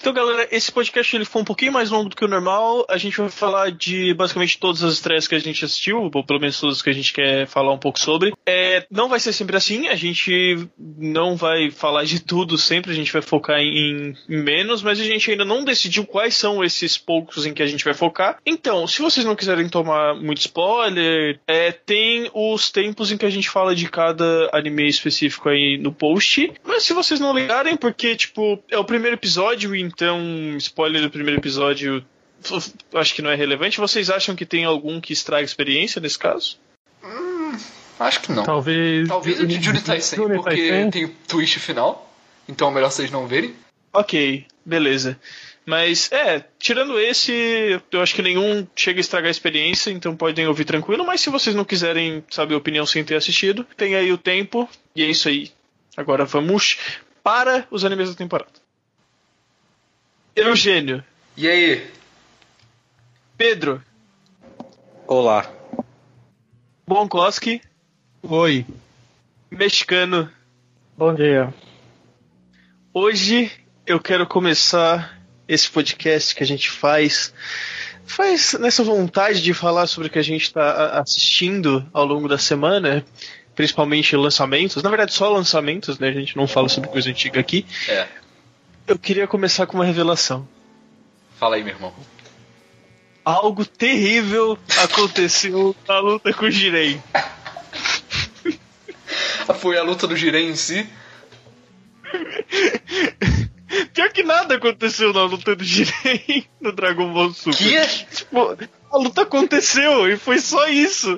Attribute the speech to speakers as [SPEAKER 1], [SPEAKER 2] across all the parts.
[SPEAKER 1] Então, galera, esse podcast ele foi um pouquinho mais longo do que o normal. A gente vai falar de basicamente todas as estreias que a gente assistiu, ou pelo menos todas que a gente quer falar um pouco sobre. Não vai ser sempre assim, a gente não vai falar de tudo sempre, a gente vai focar em menos, mas a gente ainda não decidiu quais são esses poucos em que a gente vai focar. Então, se vocês não quiserem tomar muito spoiler, tem os tempos em que a gente fala de cada anime específico aí no post. Mas se vocês não ligarem, porque, tipo, é o primeiro episódio, então spoiler do primeiro episódio acho que não é relevante. Vocês acham que tem algum que estraga a experiência nesse caso?
[SPEAKER 2] Acho que não.
[SPEAKER 3] Talvez
[SPEAKER 2] o de Jujutsu Kaisen, porque tem o twist final, então é melhor vocês não verem.
[SPEAKER 1] Ok, beleza. Mas, tirando esse, eu acho que nenhum chega a estragar a experiência, então podem ouvir tranquilo, mas se vocês não quiserem saber a opinião sem ter assistido, tem aí o tempo, e é isso aí. Agora vamos para os animes da temporada. Eugênio.
[SPEAKER 2] E aí?
[SPEAKER 1] Pedro.
[SPEAKER 4] Olá.
[SPEAKER 1] Bonkoski.
[SPEAKER 3] Oi.
[SPEAKER 1] Mexicano.
[SPEAKER 5] Bom dia.
[SPEAKER 1] Hoje eu quero começar esse podcast que a gente faz nessa vontade de falar sobre o que a gente está assistindo ao longo da semana, principalmente lançamentos. Na verdade, só lançamentos, né? A gente não fala sobre coisa antiga aqui. Eu queria começar com uma revelação.
[SPEAKER 2] Fala aí, meu irmão.
[SPEAKER 1] Algo terrível aconteceu na luta com o Jiren.
[SPEAKER 2] Foi a luta do Jiren em si?
[SPEAKER 1] Pior que nada aconteceu na luta do Jiren no Dragon Ball Super.
[SPEAKER 2] Que?
[SPEAKER 1] Tipo, a luta aconteceu e foi só isso.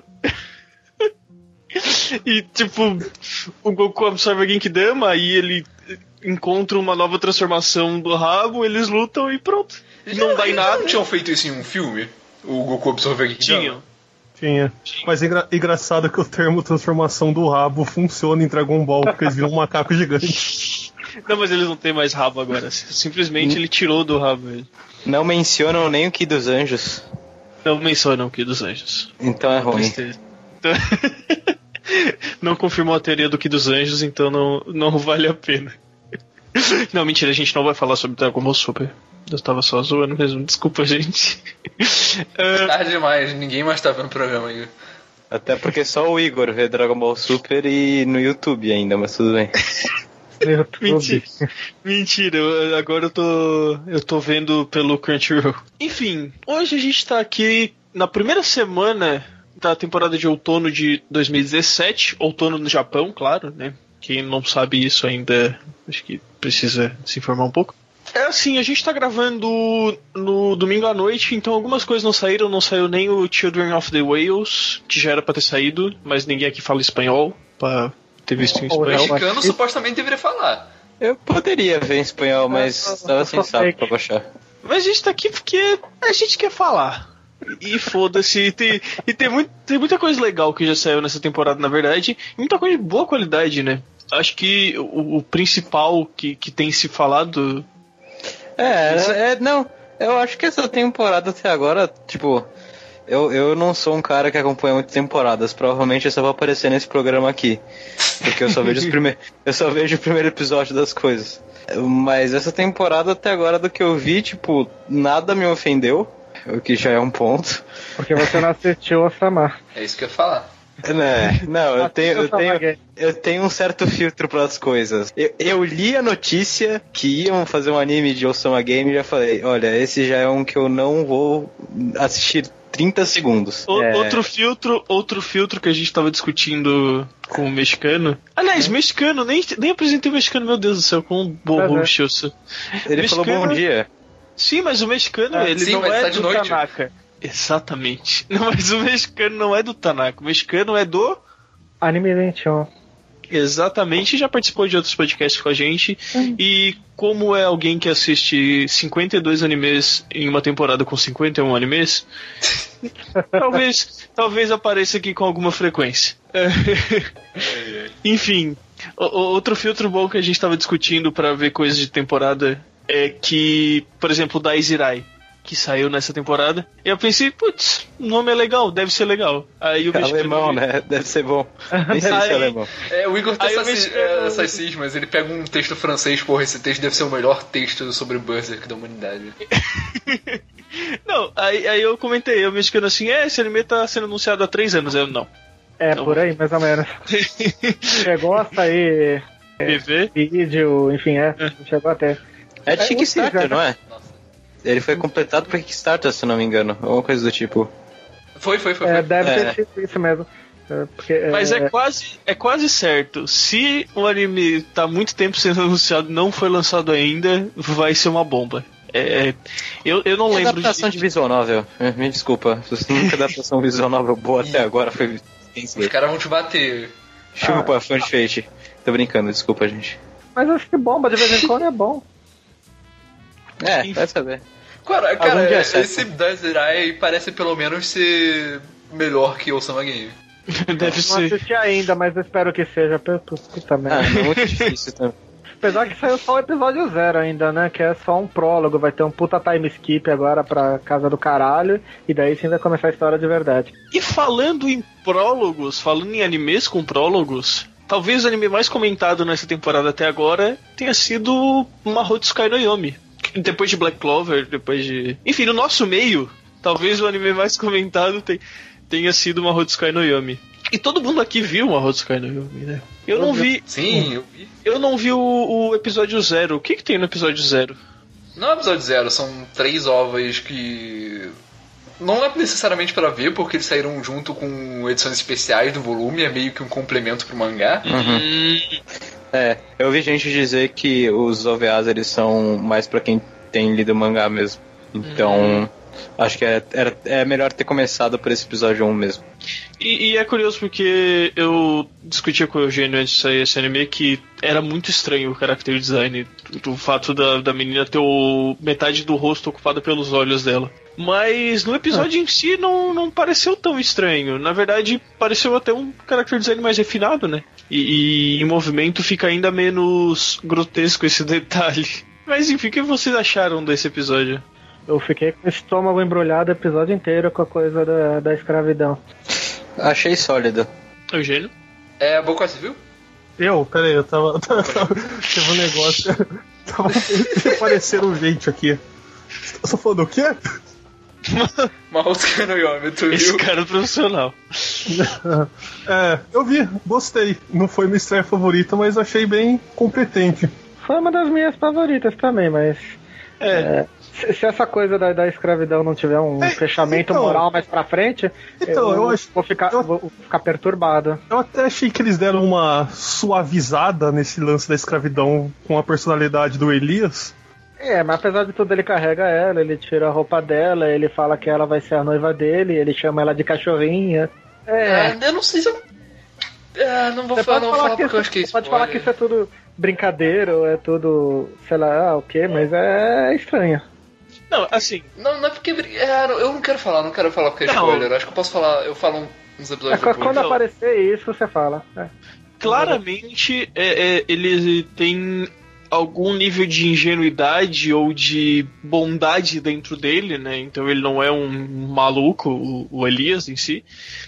[SPEAKER 1] E tipo, o Goku absorve a Genkidama, aí ele encontra uma nova transformação do rabo, eles lutam e pronto. Não dá em nada.
[SPEAKER 2] Não tinham feito isso em um filme? O Goku absorve a Genkidama?
[SPEAKER 3] Tinha. Mas é engraçado que o termo transformação do rabo funciona em Dragon Ball, porque eles viram um macaco gigante.
[SPEAKER 1] Não, mas eles não têm mais rabo agora. Simplesmente ele tirou do rabo ele.
[SPEAKER 4] Não mencionam nem o Ki dos Anjos.
[SPEAKER 1] Não mencionam o Ki dos Anjos.
[SPEAKER 4] Então é ruim.
[SPEAKER 1] Então... não confirmou a teoria do Ki dos Anjos, então não vale a pena. Não, mentira, a gente não vai falar sobre Dragon Ball Super. Eu tava só zoando mesmo, desculpa, gente.
[SPEAKER 2] Tarde demais, ninguém mais tá vendo o programa aí.
[SPEAKER 4] Até porque só o Igor vê Dragon Ball Super e no YouTube ainda, mas tudo bem.
[SPEAKER 1] Mentira, agora eu tô vendo pelo Crunchyroll. Enfim, hoje a gente tá aqui na primeira semana da temporada de outono de 2017, outono no Japão, claro, né? Quem não sabe isso ainda, acho que precisa se informar um pouco. É assim, a gente tá gravando no domingo à noite, então algumas coisas não saíram. Não saiu nem o Children of the Whales, que já era pra ter saído, mas ninguém aqui fala espanhol, pra ter visto em espanhol.
[SPEAKER 2] O mexicano supostamente deveria falar.
[SPEAKER 4] Eu poderia ver em espanhol, mas tava sem saco pra baixar.
[SPEAKER 1] Mas a gente tá aqui porque a gente quer falar. E foda-se, tem muita coisa legal que já saiu nessa temporada, na verdade, e muita coisa de boa qualidade, né? Acho que o principal que tem se falado...
[SPEAKER 4] Não, eu acho que essa temporada até agora, tipo, eu não sou um cara que acompanha muitas temporadas, provavelmente eu só vou aparecer nesse programa aqui, porque eu só vejo o primeiro episódio das coisas. Mas essa temporada até agora, do que eu vi, tipo, nada me ofendeu, o que já é um ponto.
[SPEAKER 5] Porque você não assistiu a Samar.
[SPEAKER 2] É isso que eu ia falar.
[SPEAKER 4] Não, eu tenho um certo filtro para as coisas. Eu li a notícia que iam fazer um anime de Osama Game e já falei, olha, esse já é um que eu não vou assistir 30 segundos.
[SPEAKER 1] Outro filtro que a gente tava discutindo com o mexicano. Aliás, mexicano, nem apresentei o mexicano, meu Deus do céu, com um bobo chioso.
[SPEAKER 4] Ele mexicano, falou bom dia.
[SPEAKER 1] Sim, mas o mexicano, ele não é do Tanaka. Exatamente. Não, mas o mexicano não é do Tanaka. O mexicano é do...
[SPEAKER 5] Anime 21.
[SPEAKER 1] Exatamente, já participou de outros podcasts com a gente. E como é alguém que assiste 52 animes em uma temporada com 51 animes, talvez apareça aqui com alguma frequência. Enfim, outro filtro bom que a gente estava discutindo para ver coisas de temporada é que, por exemplo, o Daizirai. que saiu nessa temporada. E eu pensei, putz, o nome é legal, deve ser legal. Aí o mexicano...
[SPEAKER 4] Alemão, né? Deve ser bom. Nem sei se é alemão.
[SPEAKER 2] O Igor tem essas cismas, ele pega um texto francês, porra, esse texto deve ser o melhor texto sobre o Berserk da humanidade.
[SPEAKER 1] Não, aí eu comentei, o mexicano assim, esse anime tá sendo anunciado há 3 anos, eu não.
[SPEAKER 5] Não. Por aí, mais ou menos. Chegou a sair vídeo, enfim, chegou até.
[SPEAKER 4] É de Kickstarter, não é? Ele foi completado por Kickstarter, se não me engano. Alguma coisa do tipo.
[SPEAKER 2] Foi.
[SPEAKER 5] Deve ter sido isso mesmo.
[SPEAKER 1] Mas é quase certo. Se o anime tá há muito tempo sendo anunciado e não foi lançado ainda, vai ser uma bomba. Eu não lembro
[SPEAKER 4] adaptação de visual novel. Me desculpa. Se nunca adaptação visual novel boa até agora foi...
[SPEAKER 2] Os caras vão te bater.
[SPEAKER 4] Chupa, fã de Fate. Tô brincando, desculpa, gente.
[SPEAKER 5] Mas acho que bomba de vez em quando é bom.
[SPEAKER 4] Vai saber.
[SPEAKER 2] Cara, esse Desert Eye parece pelo menos ser melhor que o Osama Game.
[SPEAKER 1] Deve ser.
[SPEAKER 5] Não assisti ainda, mas eu espero que seja. Puta merda.
[SPEAKER 4] É muito difícil também.
[SPEAKER 5] Apesar que saiu só o episódio 0 ainda, né? Que é só um prólogo. Vai ter um puta time skip agora pra casa do caralho. E daí sim vai começar a história de verdade.
[SPEAKER 1] E falando em prólogos, falando em animes com prólogos, talvez o anime mais comentado nessa temporada até agora tenha sido Mahotsukai no Yomi. Depois de Black Clover, depois de... Enfim, no nosso meio, talvez o anime mais comentado tenha sido Mahotsukai no Yomi. E todo mundo aqui viu Mahotsukai no Yomi, né? Eu não vi...
[SPEAKER 2] Sim, eu vi.
[SPEAKER 1] Eu não vi o episódio 0. O que tem no episódio 0?
[SPEAKER 2] Não é o episódio 0, são 3 ovas que... Não é necessariamente pra ver, porque eles saíram junto com edições especiais do volume, é meio que um complemento pro mangá.
[SPEAKER 4] Eu vi gente dizer que os OVAs eles são mais pra quem tem lido mangá mesmo. Então, acho que é melhor ter começado por esse episódio 1 mesmo.
[SPEAKER 1] E é curioso porque eu discutia com o Eugênio antes de sair esse anime que era muito estranho o character design, o fato da menina ter metade do rosto ocupada pelos olhos dela. Mas no episódio em si não pareceu tão estranho. Na verdade, pareceu até um character design mais refinado, né? E em movimento fica ainda menos grotesco esse detalhe. Mas enfim, o que vocês acharam desse episódio?
[SPEAKER 5] Eu fiquei com o estômago embrulhado o episódio inteiro com a coisa da escravidão.
[SPEAKER 4] Achei sólido.
[SPEAKER 1] Eugênio?
[SPEAKER 2] Boca Civil?
[SPEAKER 3] Peraí, eu tava teve um negócio. Apareceram gente aqui. Você tá falando o quê?
[SPEAKER 2] Mahotsukai no Yomi, tu viu?
[SPEAKER 1] Esse cara é profissional.
[SPEAKER 3] Eu vi, gostei. Não foi minha estreia favorita, mas achei bem competente.
[SPEAKER 5] Foi uma das minhas favoritas também, mas... Se essa coisa da escravidão não tiver um fechamento moral mais pra frente, eu vou ficar perturbado.
[SPEAKER 3] Eu até achei que eles deram uma suavizada nesse lance da escravidão com a personalidade do Elias.
[SPEAKER 5] Mas apesar de tudo ele carrega ela, ele tira a roupa dela, ele fala que ela vai ser a noiva dele, ele chama ela de cachorrinha.
[SPEAKER 2] Eu não sei se eu... não vou falar porque eu acho que isso
[SPEAKER 5] pode falar que isso é tudo brincadeira, ou é tudo, sei lá, o que, mas é estranho.
[SPEAKER 1] Não, assim...
[SPEAKER 2] Não é porque... eu não quero falar porque é spoiler. Acho que eu posso falar... Eu falo uns episódios depois.
[SPEAKER 5] Quando aparecer isso, você fala.
[SPEAKER 1] Claramente, ele tem algum nível de ingenuidade ou de bondade dentro dele, né? Então ele não é um maluco, o Elias em si.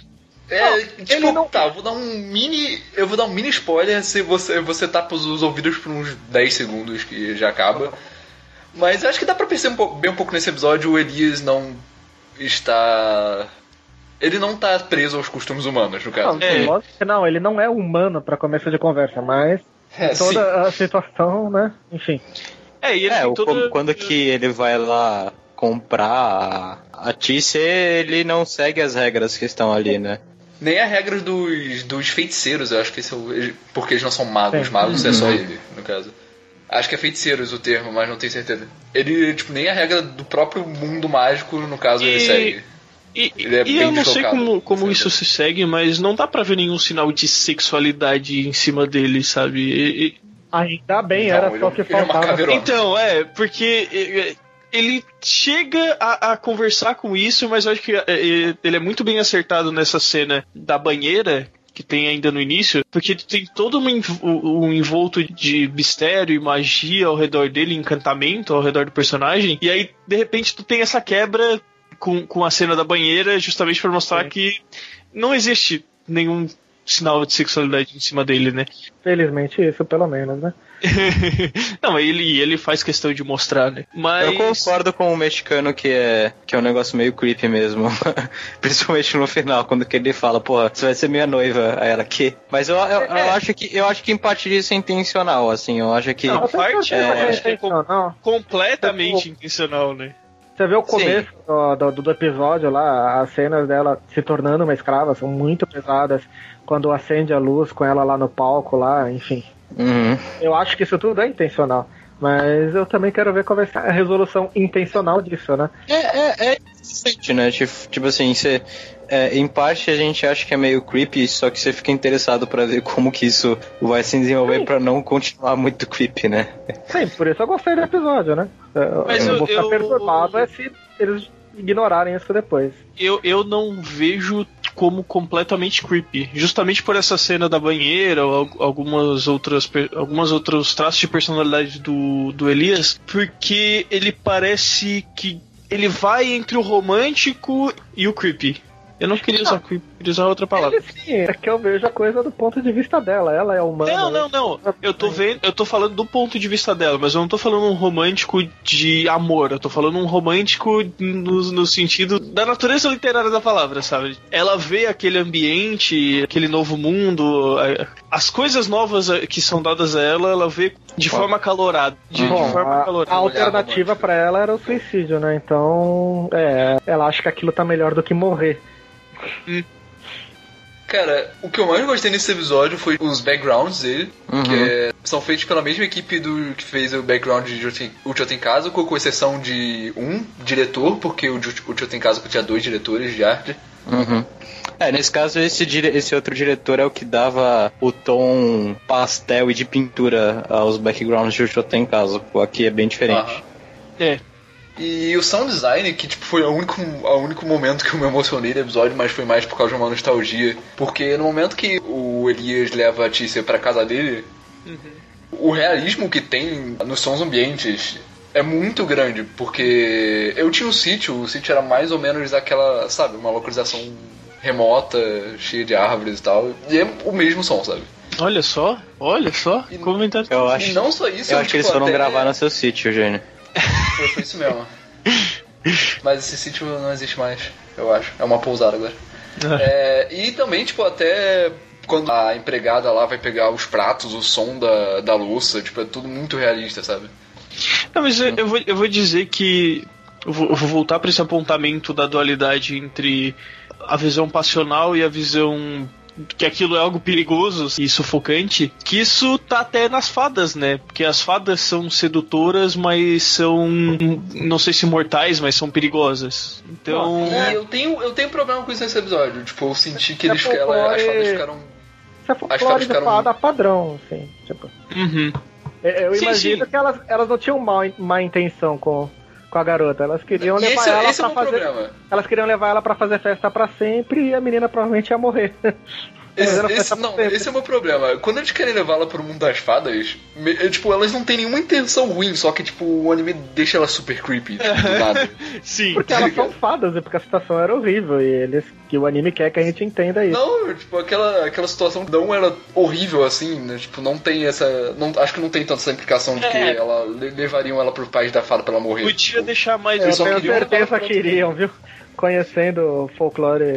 [SPEAKER 2] Ele não... Tá, eu vou dar um mini spoiler se você tapa os ouvidos por uns 10 segundos que já acaba. Mas eu acho que dá pra perceber bem um pouco nesse episódio, o Elias não está... Ele não tá preso aos costumes humanos, no caso.
[SPEAKER 5] Não, ele não é humano pra começo de conversa, mas toda a situação, né? Enfim.
[SPEAKER 4] Quando que ele vai lá comprar a Tícia, ele não segue as regras que estão ali, né?
[SPEAKER 2] Nem a regra dos feiticeiros, eu acho que porque eles não são magos. Magos é só ele, no caso. Acho que é feiticeiros o termo, mas não tenho certeza. Ele, nem a regra do próprio mundo mágico, no caso, ele segue. Ele é bem
[SPEAKER 1] eu não sei como isso se segue, mas não dá pra ver nenhum sinal de sexualidade em cima dele, sabe?
[SPEAKER 5] Ainda bem, era só que faltava.
[SPEAKER 1] Então, porque ele chega a conversar com isso, mas eu acho que ele é muito bem acertado nessa cena da banheira, que tem ainda no início, porque tu tem todo um envolto de mistério e magia ao redor dele, encantamento ao redor do personagem, e aí, de repente, tu tem essa quebra com a cena da banheira, justamente pra mostrar que não existe nenhum sinal de sexualidade em cima dele, né?
[SPEAKER 5] Felizmente isso, pelo menos, né?
[SPEAKER 1] Não, ele faz questão de mostrar, né? Mas...
[SPEAKER 4] Eu concordo com o mexicano que é um negócio meio creepy mesmo. Principalmente no final, quando que ele fala, porra, você vai ser minha noiva. Aí ela, que? Mas eu acho que em parte disso é intencional, assim. Eu acho que...
[SPEAKER 1] Não, parte é completamente intencional, né?
[SPEAKER 5] Você vê o começo do episódio lá, as cenas dela se tornando uma escrava são muito pesadas. Quando acende a luz com ela lá no palco, lá, enfim.
[SPEAKER 4] Uhum.
[SPEAKER 5] Eu acho que isso tudo é intencional. Mas eu também quero ver qual vai ser a resolução intencional disso, né?
[SPEAKER 4] É interessante, né? Tipo assim, você... em parte a gente acha que é meio creepy, só que você fica interessado pra ver como que isso vai se desenvolver pra não continuar muito creepy, né?
[SPEAKER 5] Sim, por isso eu gostei do episódio, né?
[SPEAKER 1] Mas
[SPEAKER 5] eu vou ficar perturbado se eles ignorarem isso depois.
[SPEAKER 1] Eu não vejo como completamente creepy, justamente por essa cena da banheira ou alguns outros traços de personalidade do Elias, porque ele parece que ele vai entre o romântico e o creepy. Eu não queria usar creepy, queria usar outra palavra.
[SPEAKER 5] Sim, é que eu vejo a coisa do ponto de vista dela. Ela é humana.
[SPEAKER 1] Não. Eu tô falando do ponto de vista dela, mas eu não tô falando um romântico de amor. Eu tô falando um romântico no sentido da natureza literária da palavra, sabe? Ela vê aquele ambiente, aquele novo mundo, as coisas novas que são dadas a ela vê de forma acalorada.
[SPEAKER 5] A alternativa pra ela era o suicídio, né? Então, ela acha que aquilo tá melhor do que morrer.
[SPEAKER 2] Cara, o que eu mais gostei nesse episódio foi os backgrounds dele, que são feitos pela mesma equipe que fez o background de Uchiha Tenkaichi, com exceção de um diretor, porque o Uchiha Tenkaichi tinha 2 diretores de arte.
[SPEAKER 4] Nesse caso, esse outro diretor é o que dava o tom pastel e de pintura aos backgrounds de Uchiha Tenkaichi. Aqui é bem diferente.
[SPEAKER 2] E o sound design, que tipo, foi o único momento que eu me emocionei no episódio, mas foi mais por causa de uma nostalgia. Porque no momento que o Elias leva a Tícia pra casa dele, o realismo que tem nos sons ambientes é muito grande. Porque eu tinha o sítio era mais ou menos aquela, sabe, uma localização remota, cheia de árvores e tal. E é o mesmo som, sabe?
[SPEAKER 1] Olha só. Comentário.
[SPEAKER 2] Eu acho, não só isso,
[SPEAKER 4] eu acho que eles foram gravar no seu sítio, Eugênio.
[SPEAKER 2] Foi isso mesmo. Mas esse sítio não existe mais, eu acho. É uma pousada agora. E também, tipo, até quando a empregada lá vai pegar os pratos, o som da louça, tipo, é tudo muito realista, sabe?
[SPEAKER 1] Não, mas eu vou dizer que eu vou voltar para esse apontamento da dualidade entre a visão passional e a visão que aquilo é algo perigoso e sufocante, que isso tá até nas fadas, né? Porque as fadas são sedutoras, mas são, não sei se mortais, mas são perigosas. Então...
[SPEAKER 2] eu tenho problema com isso nesse episódio. Tipo, eu senti que as fadas ficaram...
[SPEAKER 5] Isso é folclore de fada padrão, assim. Tipo. Eu imagino que elas não tinham má intenção com a garota. Elas queriam levar ela pra fazer.
[SPEAKER 2] Problema.
[SPEAKER 5] Elas queriam levar ela pra fazer festa pra sempre e a menina provavelmente ia morrer.
[SPEAKER 2] Esse é o meu problema. Quando eles querem levá-la pro mundo das fadas, tipo, elas não têm nenhuma intenção ruim, só que tipo, o anime deixa ela super creepy, tipo, do nada.
[SPEAKER 1] Sim.
[SPEAKER 5] Porque elas são fadas, e porque a situação era horrível, e que o anime quer que a gente entenda isso.
[SPEAKER 2] Não, tipo, aquela situação não era horrível assim, né? Tipo, não tem essa. Acho que não tem tanta essa implicação de que levariam ela pro país da fada pra ela morrer.
[SPEAKER 1] Podia deixar mais.
[SPEAKER 5] Eu tenho certeza que iriam, viu? Conhecendo o folclore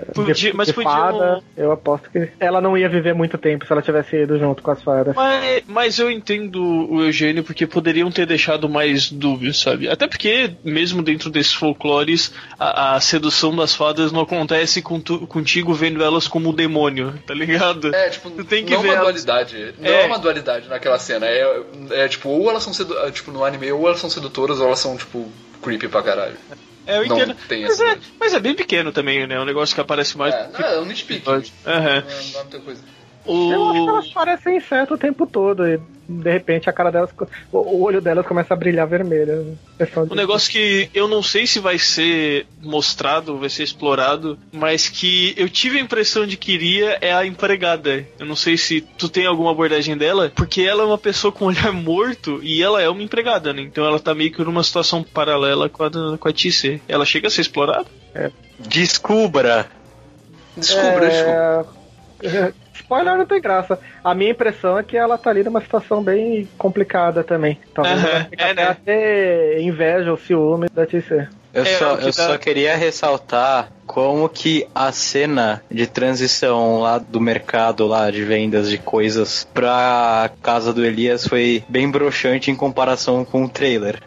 [SPEAKER 5] de fada, eu aposto que ela não ia viver muito tempo se ela tivesse ido junto com as fadas.
[SPEAKER 1] Mas eu entendo o Eugênio, porque poderiam ter deixado mais dúbios, sabe? Até porque, mesmo dentro desses folclores, a sedução das fadas não acontece contigo vendo elas como demônio, tá ligado?
[SPEAKER 2] Tipo,
[SPEAKER 1] tu tem que
[SPEAKER 2] não
[SPEAKER 1] ver
[SPEAKER 2] uma dualidade. Não é uma dualidade naquela cena. Tipo, ou elas são tipo, no anime, ou elas são sedutoras, ou elas são, tipo, creepy pra caralho.
[SPEAKER 1] Eu entendo. Mas é bem pequeno também, né? É um negócio que aparece mais.
[SPEAKER 2] É um nitpick. Não é muita coisa.
[SPEAKER 5] Eu acho que elas parecem inseto o tempo todo e de repente a cara delas, o olho delas começa a brilhar vermelho.
[SPEAKER 1] Um negócio que eu não sei se vai ser mostrado, vai ser explorado, mas que eu tive a impressão de que iria é a empregada. Eu não sei se tu tem alguma abordagem dela, porque ela é uma pessoa com olhar morto e ela é uma empregada, né? Então ela tá meio que numa situação paralela com a TC. Ela chega a ser explorada?
[SPEAKER 4] Descubra.
[SPEAKER 5] Spoiler não tem graça. A minha impressão é que ela tá ali numa situação bem complicada também. Talvez ela fique até inveja ou ciúme da TC.
[SPEAKER 4] Eu só queria ressaltar como que a cena de transição lá do mercado lá de vendas de coisas pra casa do Elias foi bem broxante em comparação com o trailer.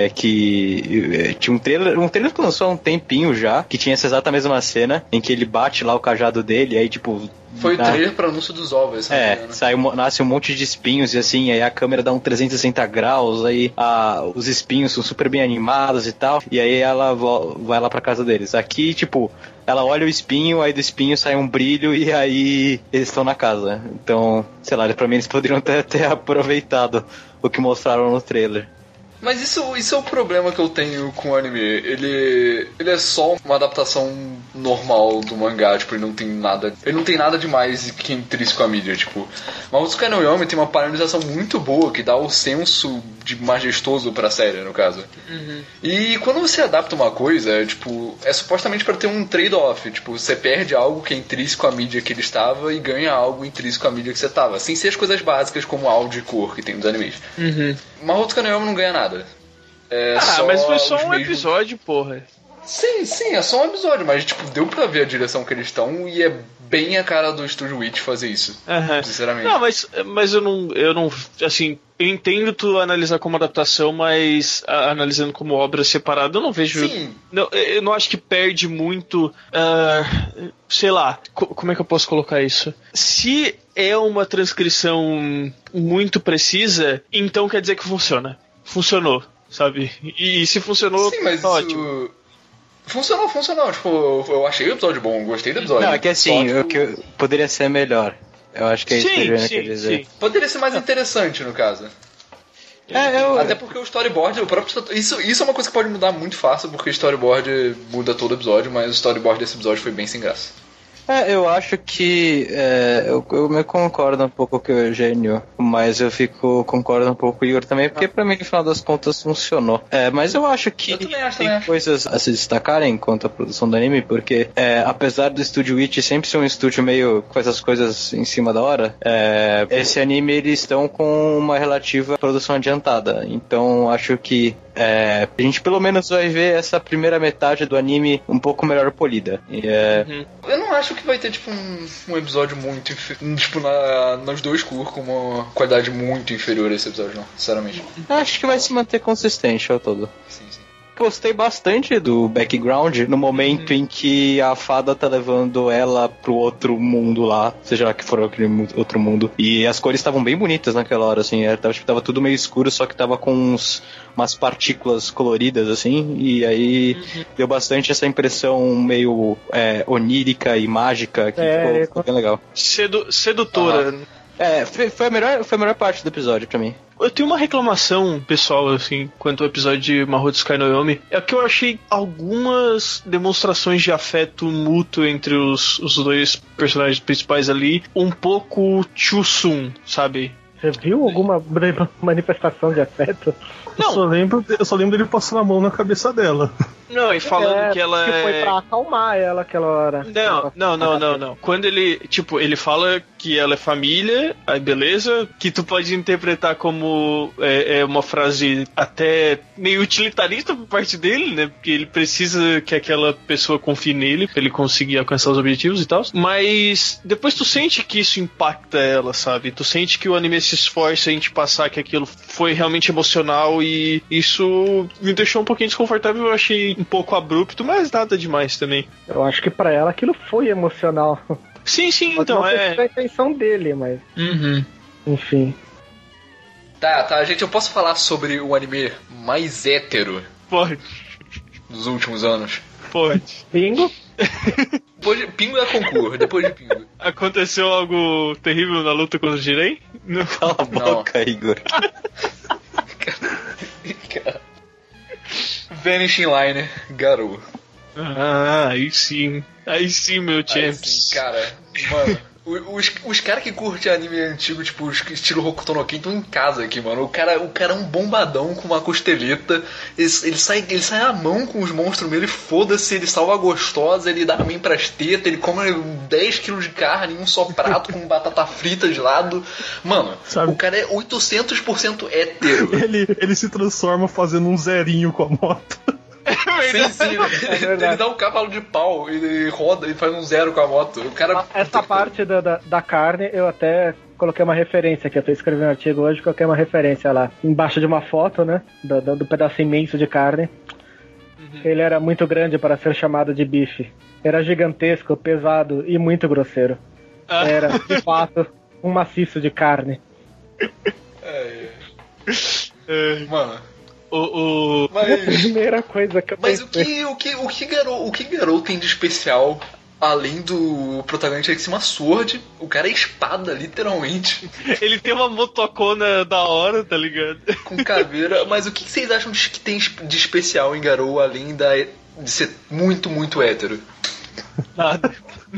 [SPEAKER 4] Que tinha um trailer que lançou há um tempinho já, que tinha essa exata mesma cena em que ele bate lá o cajado dele, aí tipo...
[SPEAKER 2] Foi o trailer para anúncio dos ovos.
[SPEAKER 4] Nasce um monte de espinhos e assim, aí a câmera dá um 360 graus, aí os espinhos são super bem animados e tal, e aí ela vai lá pra casa deles. Aqui, tipo, ela olha o espinho, aí do espinho sai um brilho e aí eles estão na casa. Então, sei lá, pra mim eles poderiam ter aproveitado o que mostraram no trailer.
[SPEAKER 2] Mas isso é o problema que eu tenho com o anime. Ele é só uma adaptação normal do mangá, tipo, ele não tem nada demais que é intrínseco à mídia, tipo. Mahotsukai no Yome tem uma paralisação muito boa que dá o senso de majestoso pra série, no caso.
[SPEAKER 1] Uhum.
[SPEAKER 2] E quando você adapta uma coisa, tipo, é supostamente pra ter um trade-off, tipo, você perde algo que é intrínseco à mídia que ele estava e ganha algo intrínseco à mídia que você estava, sem ser as coisas básicas como áudio e cor que tem nos animes.
[SPEAKER 1] Uhum.
[SPEAKER 2] Mahotsukai no Yome não ganha nada.
[SPEAKER 1] Mas foi só um episódio, porra.
[SPEAKER 2] Sim, é só um episódio, mas tipo, deu pra ver a direção que eles estão e é bem a cara do Studio Witch fazer isso. Sinceramente.
[SPEAKER 1] Não, mas eu não. Assim, eu entendo tu analisar como adaptação, mas analisando como obra separada, eu não vejo.
[SPEAKER 2] Sim.
[SPEAKER 1] Eu não acho que perde muito. Sei lá, como é que eu posso colocar isso? Se é uma transcrição muito precisa, então quer dizer que funciona. Funcionou, sabe? E se funcionou,
[SPEAKER 2] sim, mas
[SPEAKER 1] ótimo.
[SPEAKER 2] Funcionou. Tipo, eu achei o episódio bom, gostei do episódio.
[SPEAKER 4] Não, é que assim, poderia ser melhor. Eu acho que é isso que eu queria dizer.
[SPEAKER 2] Sim. Poderia ser mais interessante, no caso. Até porque o storyboard, isso é uma coisa que pode mudar muito fácil, porque o storyboard muda todo episódio, mas o storyboard desse episódio foi bem sem graça.
[SPEAKER 4] Eu acho que eu me concordo um pouco com o Eugênio, mas eu concordo um pouco com o Igor também, porque pra mim, no final das contas, funcionou. Mas eu acho que tem coisas a se destacarem quanto à produção do anime, porque apesar do Studio Witch sempre ser um estúdio meio com essas coisas em cima da hora, esse anime eles estão com uma relativa produção adiantada. Então acho que a gente pelo menos vai ver essa primeira metade do anime um pouco melhor polida.
[SPEAKER 2] Eu não acho que vai ter tipo um episódio muito tipo nos dois cursos com uma qualidade muito inferior a esse episódio, não, sinceramente.
[SPEAKER 4] Acho que vai se manter consistente ao todo.
[SPEAKER 2] Sim.
[SPEAKER 4] Gostei bastante do background no momento em que a fada tá levando ela pro outro mundo lá, seja lá que for aquele outro mundo. E as cores estavam bem bonitas naquela hora, assim. Tava tudo meio escuro, só que tava com umas partículas coloridas, assim. E aí deu bastante essa impressão meio onírica e mágica que ficou bem legal.
[SPEAKER 1] Sedutora.
[SPEAKER 4] Foi a melhor parte do episódio pra mim.
[SPEAKER 1] Eu tenho uma reclamação pessoal, assim, quanto ao episódio de Mahotsukai no Yome. É que eu achei algumas demonstrações de afeto mútuo entre os dois personagens principais ali um pouco too soon, sabe?
[SPEAKER 5] Você viu alguma manifestação de afeto?
[SPEAKER 3] Não. Eu só lembro dele passando a mão na cabeça dela.
[SPEAKER 1] Não, e falando que ela
[SPEAKER 5] que foi pra acalmar ela aquela hora.
[SPEAKER 1] Não. Quando ele fala que ela é família, aí beleza, que tu pode interpretar como uma frase até meio utilitarista por parte dele, né? Porque ele precisa que aquela pessoa confie nele pra ele conseguir alcançar os objetivos e tal. Mas depois tu sente que isso impacta ela, sabe? Tu sente que o anime se esforça em te passar que aquilo foi realmente emocional e isso me deixou um pouquinho desconfortável. Eu achei um pouco abrupto, mas nada demais também.
[SPEAKER 5] Eu acho que pra ela aquilo foi emocional.
[SPEAKER 1] Sim, então
[SPEAKER 5] não a intenção dele, mas... Enfim.
[SPEAKER 2] Tá, gente, eu posso falar sobre o anime mais hétero
[SPEAKER 1] Pode.
[SPEAKER 2] dos últimos anos?
[SPEAKER 1] Pode.
[SPEAKER 5] Bingo?
[SPEAKER 2] Depois de Pingo é concurso, depois de Pingo.
[SPEAKER 1] Aconteceu algo terrível na luta contra o Jiren?
[SPEAKER 4] Não. Cala a boca, Igor.
[SPEAKER 2] Vanishing Line, Garou.
[SPEAKER 1] Ah, aí sim, meu champs.
[SPEAKER 2] Sim, cara, mano, os caras que curtem anime antigo, tipo, estilo Hokuto no Ken, estão em casa aqui, mano. O cara é um bombadão com uma costeleta, ele sai à mão com os monstros meio, ele foda-se, ele salva a gostosa, ele dá ramen pras tetas, ele come 10 kg de carne em um só prato com batata frita de lado. Mano, sabe, o cara é 800% hétero.
[SPEAKER 3] Ele se transforma fazendo um zerinho com a moto.
[SPEAKER 2] Sim. Ele dá um cavalo de pau, ele roda e faz um zero com a moto. O cara...
[SPEAKER 5] Essa parte da carne, eu até coloquei uma referência aqui. Eu tô escrevendo um artigo hoje, coloquei uma referência lá embaixo de uma foto, né? Do pedaço imenso de carne. Uhum. Ele era muito grande para ser chamado de bife. Era gigantesco, pesado e muito grosseiro. Era, de fato, um maciço de carne.
[SPEAKER 2] Mano...
[SPEAKER 5] Mas, primeira coisa que eu pensei.
[SPEAKER 2] o que Garou tem de especial, além do protagonista de uma sword? O cara é espada, literalmente.
[SPEAKER 1] Ele tem uma motocona da hora, tá ligado?
[SPEAKER 2] Com caveira. Mas o que vocês acham que tem de especial em Garou, além de ser muito, muito hétero?
[SPEAKER 1] Nada.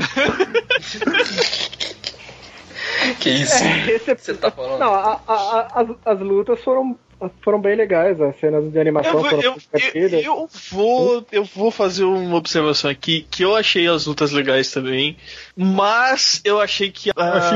[SPEAKER 2] Que isso? Você tá falando?
[SPEAKER 5] Não, as lutas foram bem legais, as cenas de animação foram divertidas.
[SPEAKER 1] Eu vou fazer uma observação aqui, que eu achei as lutas legais também, mas eu achei que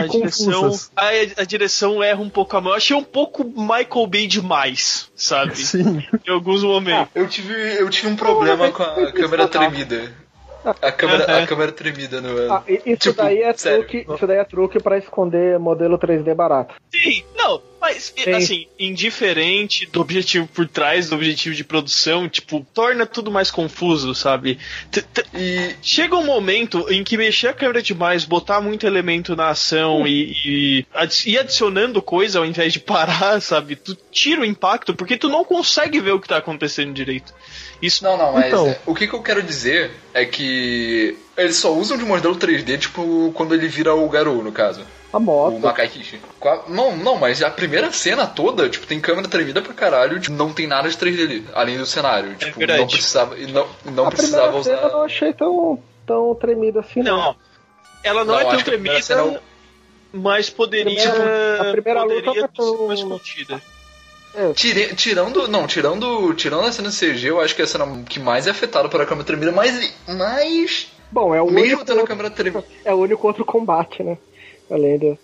[SPEAKER 1] a direção erra um pouco a mão. Eu achei um pouco Michael Bay demais, sabe?
[SPEAKER 3] Sim.
[SPEAKER 1] Em alguns momentos.
[SPEAKER 2] Eu tive um problema com a câmera tremida. A câmera tremida no...
[SPEAKER 5] Isso daí é truque pra esconder modelo 3D barato.
[SPEAKER 1] Sim, não, mas assim, indiferente do objetivo por trás, do objetivo de produção, tipo, torna tudo mais confuso, sabe? E chega um momento em que mexer a câmera demais, botar muito elemento na ação e adicionando coisa ao invés de parar, sabe? Tu tira o impacto porque tu não consegue ver o que tá acontecendo direito. Isso...
[SPEAKER 2] Não, mas então, o que eu quero dizer é que eles só usam de modelo 3D, tipo, quando ele vira o Garou, no caso.
[SPEAKER 5] A moto.
[SPEAKER 2] O Makai Kishi. Não, mas a primeira cena toda, tipo, tem câmera tremida pra caralho, tipo, não tem nada de 3D ali, além do cenário. Tipo,
[SPEAKER 1] verdade.
[SPEAKER 2] Não precisava, não precisava usar...
[SPEAKER 5] Eu não achei tão tremida assim,
[SPEAKER 1] não. Ela não é tão tremida, mas poderia...
[SPEAKER 5] A primeira luta
[SPEAKER 1] ser mais contida.
[SPEAKER 2] Tirando a cena de CG, eu acho que é a cena que mais é afetada por a câmera tremida, mas
[SPEAKER 5] bom, é o
[SPEAKER 2] mesmo
[SPEAKER 5] único
[SPEAKER 2] tendo a câmera tremida.
[SPEAKER 5] É o único outro combate, né? Além do...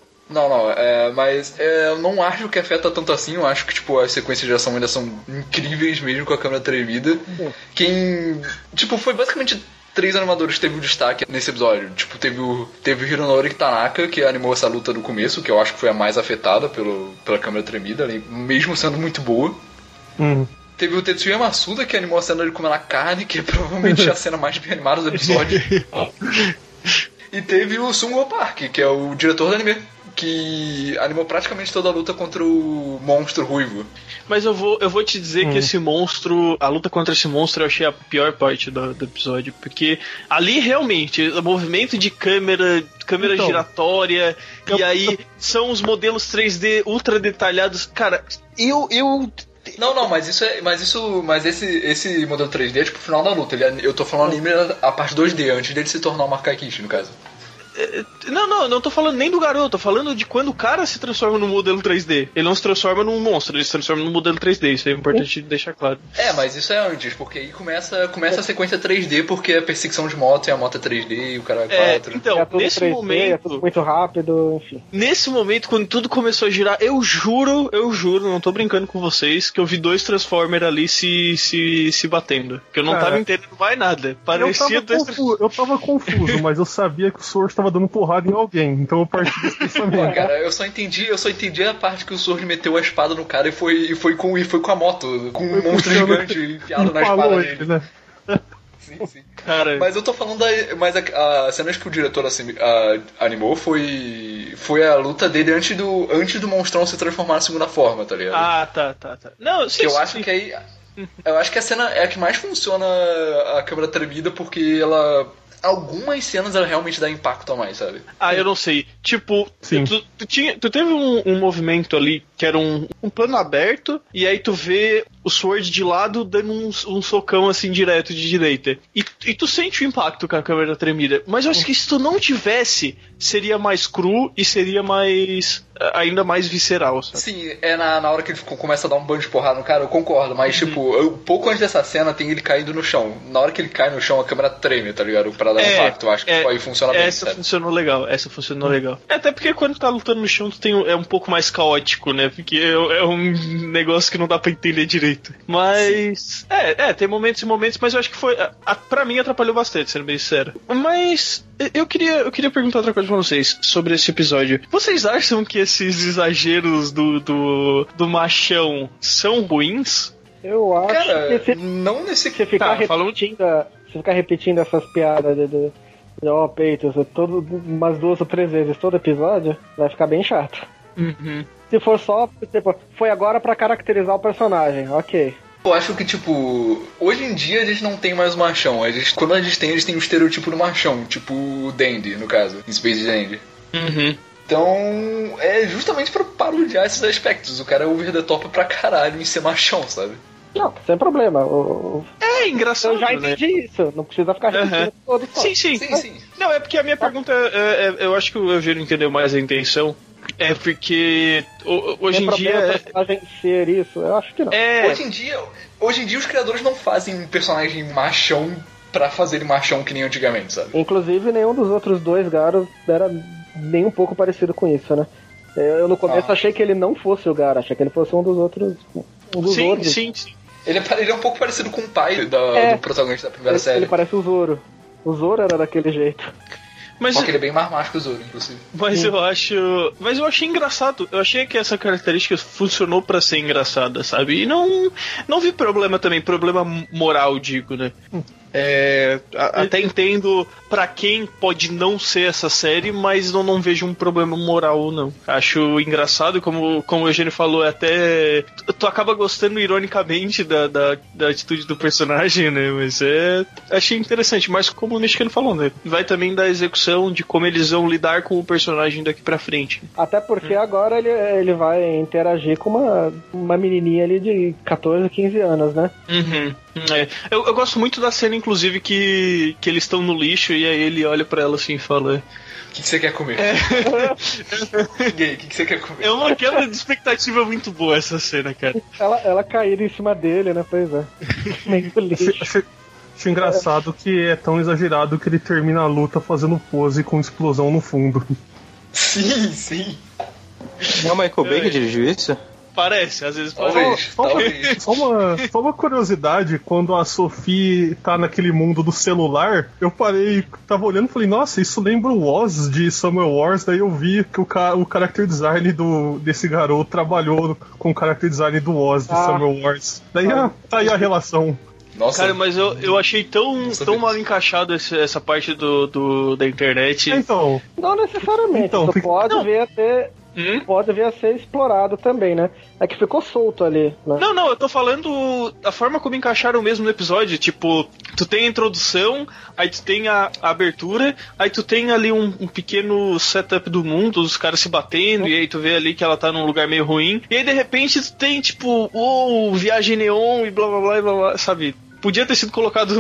[SPEAKER 2] Mas eu não acho que afeta tanto assim. Eu acho que tipo, as sequências de ação ainda são incríveis mesmo com a câmera tremida. Foi basicamente 3 animadores que teve um destaque nesse episódio. Tipo, teve o Hironori Tanaka, que animou essa luta do começo, que eu acho que foi a mais afetada pela câmera tremida, mesmo sendo muito boa. Teve o Tetsuya Masuda, que animou a cena de comer a carne, que é provavelmente a cena mais bem animada do episódio. E teve o Sungo Park, que é o diretor do anime, que animou praticamente toda a luta contra o monstro ruivo.
[SPEAKER 1] Mas eu vou te dizer que esse monstro, a luta contra esse monstro, eu achei a pior parte do episódio, porque ali realmente, o movimento de câmera giratória, e aí são os modelos 3D ultra detalhados, cara,
[SPEAKER 2] mas esse modelo 3D é tipo o final da luta. Eu tô falando anime a parte 2D, antes dele se tornar o Makai Kishi, no caso.
[SPEAKER 1] Não tô falando nem do garoto, tô falando de quando o cara se transforma num modelo 3D. Ele não se transforma num monstro, ele se transforma num modelo 3D, isso é importante deixar claro.
[SPEAKER 2] Mas isso é antes, porque aí começa a sequência 3D, porque a perseguição de moto e a moto é 3D e o cara é 4.
[SPEAKER 1] Então, nesse 3D, momento...
[SPEAKER 5] É tudo muito rápido, enfim.
[SPEAKER 1] Nesse momento, quando tudo começou a girar, eu juro, não tô brincando com vocês, que eu vi 2 Transformers ali se batendo. Que eu não tava entendendo mais nada. Parecia...
[SPEAKER 3] Eu tava confuso, mas eu sabia que o Sword tava dando porrada em alguém, então eu parti desse pensamento.
[SPEAKER 2] Cara, eu só entendi a parte que o Sword meteu a espada no cara e foi com a moto, com um monstro gigante enfiado na espada dele. Né? Sim. Cara... Mas eu tô falando mas a cena que o diretor animou foi a luta dele antes do monstrão se transformar na segunda forma, tá ligado?
[SPEAKER 1] Tá. Não, sim,
[SPEAKER 2] que eu acho que aí... Eu acho que a cena é a que mais funciona a câmera tremida, porque ela... Algumas cenas ela realmente dá impacto a mais, sabe?
[SPEAKER 1] Eu não sei. Tipo, tu teve um movimento ali que era um plano aberto, e aí tu vê o Sword de lado dando um socão assim direto de direita. E tu sente o impacto com a câmera tremida. Mas eu acho que se tu não tivesse, seria mais cru e seria mais... ainda mais visceral, sabe?
[SPEAKER 2] Sim, na hora que ele começa a dar um bando de porrada no cara, eu concordo, mas tipo, pouco antes dessa cena tem ele caindo no chão. Na hora que ele cai no chão, a câmera treme, tá ligado? Pra dar impacto, eu acho que aí funciona bem.
[SPEAKER 1] Essa funcionou legal. Até porque quando tá lutando no chão, é um pouco mais caótico, né? Porque é um negócio que não dá pra entender direito. Mas... tem momentos e momentos, mas eu acho que foi... pra mim atrapalhou bastante, sendo bem sincero. Mas... Eu queria perguntar outra coisa pra vocês sobre esse episódio. Vocês acham que esses exageros do machão são ruins?
[SPEAKER 5] Eu acho,
[SPEAKER 2] cara,
[SPEAKER 5] que
[SPEAKER 2] não nesse...
[SPEAKER 5] Você ficar repetindo essas piadas de peitos umas 2 ou 3 vezes todo episódio, vai ficar bem chato.
[SPEAKER 1] Uhum.
[SPEAKER 5] Se for só, tipo, foi agora pra caracterizar o personagem, ok.
[SPEAKER 2] Eu acho que, tipo, hoje em dia a gente não tem mais machão. Quando a gente tem, eles têm o estereotipo do machão, tipo o Dandy, no caso, em Space Dandy.
[SPEAKER 1] Uhum.
[SPEAKER 2] Então, é justamente pra parodiar esses aspectos. O cara é over the top pra caralho em ser machão, sabe?
[SPEAKER 5] Não, sem problema.
[SPEAKER 1] É engraçado,
[SPEAKER 5] eu já entendi isso, não precisa ficar repetindo todo só.
[SPEAKER 1] Sim. Não, é porque a minha pergunta eu acho que o Eugênio entendeu mais a intenção. É porque hoje em dia...
[SPEAKER 5] o personagem ser isso? Eu acho que não.
[SPEAKER 2] Hoje em dia os criadores não fazem personagem machão pra fazer ele machão que nem antigamente, sabe?
[SPEAKER 5] Inclusive nenhum dos outros 2 Garos era nem um pouco parecido com isso, né? Eu no começo achei que ele não fosse o Garo, achei que ele fosse um dos outros.
[SPEAKER 1] Sim.
[SPEAKER 2] Ele é um pouco parecido com o pai do protagonista da primeira série.
[SPEAKER 5] Ele parece o Zoro. O Zoro era daquele jeito.
[SPEAKER 2] Só que ele é bem mais macho que o Zoro, inclusive.
[SPEAKER 1] Mas eu achei engraçado. Eu achei que essa característica funcionou pra ser engraçada, sabe? E não vi problema também, problema moral, digo, né? Até entendo pra quem pode não ser essa série, mas eu não vejo um problema moral, não. Acho engraçado, como o Eugênio falou, até tu acaba gostando ironicamente da atitude do personagem, né? Mas achei interessante, mas como o mexicano falou, né? Vai também da execução de como eles vão lidar com o personagem daqui pra frente.
[SPEAKER 5] Até porque agora ele vai interagir com uma menininha ali de 14, 15 anos, né?
[SPEAKER 1] Uhum. Eu gosto muito da cena, inclusive, que eles estão no lixo e aí ele olha pra ela assim e fala:
[SPEAKER 2] o que você quer comer? Gay, o que você quer comer?
[SPEAKER 1] É uma quebra de expectativa muito boa essa cena, cara.
[SPEAKER 5] Ela caída em cima dele, né? Pois é. Meio lixo.
[SPEAKER 3] Acho engraçado que é tão exagerado que ele termina a luta fazendo pose com explosão no fundo.
[SPEAKER 2] Sim.
[SPEAKER 4] Não, Michael Bay que dirigiu isso?
[SPEAKER 1] Parece, às vezes parece.
[SPEAKER 2] Talvez.
[SPEAKER 3] Só uma curiosidade, quando a Sophie tá naquele mundo do celular, eu parei, tava olhando e falei, nossa, isso lembra o Oz de Summer Wars, daí eu vi que o character design desse garoto trabalhou com o character design do Oz de Summer Wars. Daí tá aí a relação.
[SPEAKER 2] Nossa.
[SPEAKER 1] Cara, mas eu achei tão mal encaixado essa parte da internet.
[SPEAKER 3] Então.
[SPEAKER 5] Não necessariamente. Então, pode ver até. Pode vir a ser explorado também, né? É que ficou solto ali, né?
[SPEAKER 1] Não, eu tô falando a forma como encaixaram mesmo no episódio. Tipo, tu tem a introdução, aí tu tem a abertura, aí tu tem ali um pequeno setup do mundo, os caras se batendo, e aí tu vê ali que ela tá num lugar meio ruim. E aí, de repente, tu tem, tipo, viagem neon e blá blá blá blá blá, sabe? Podia ter sido colocado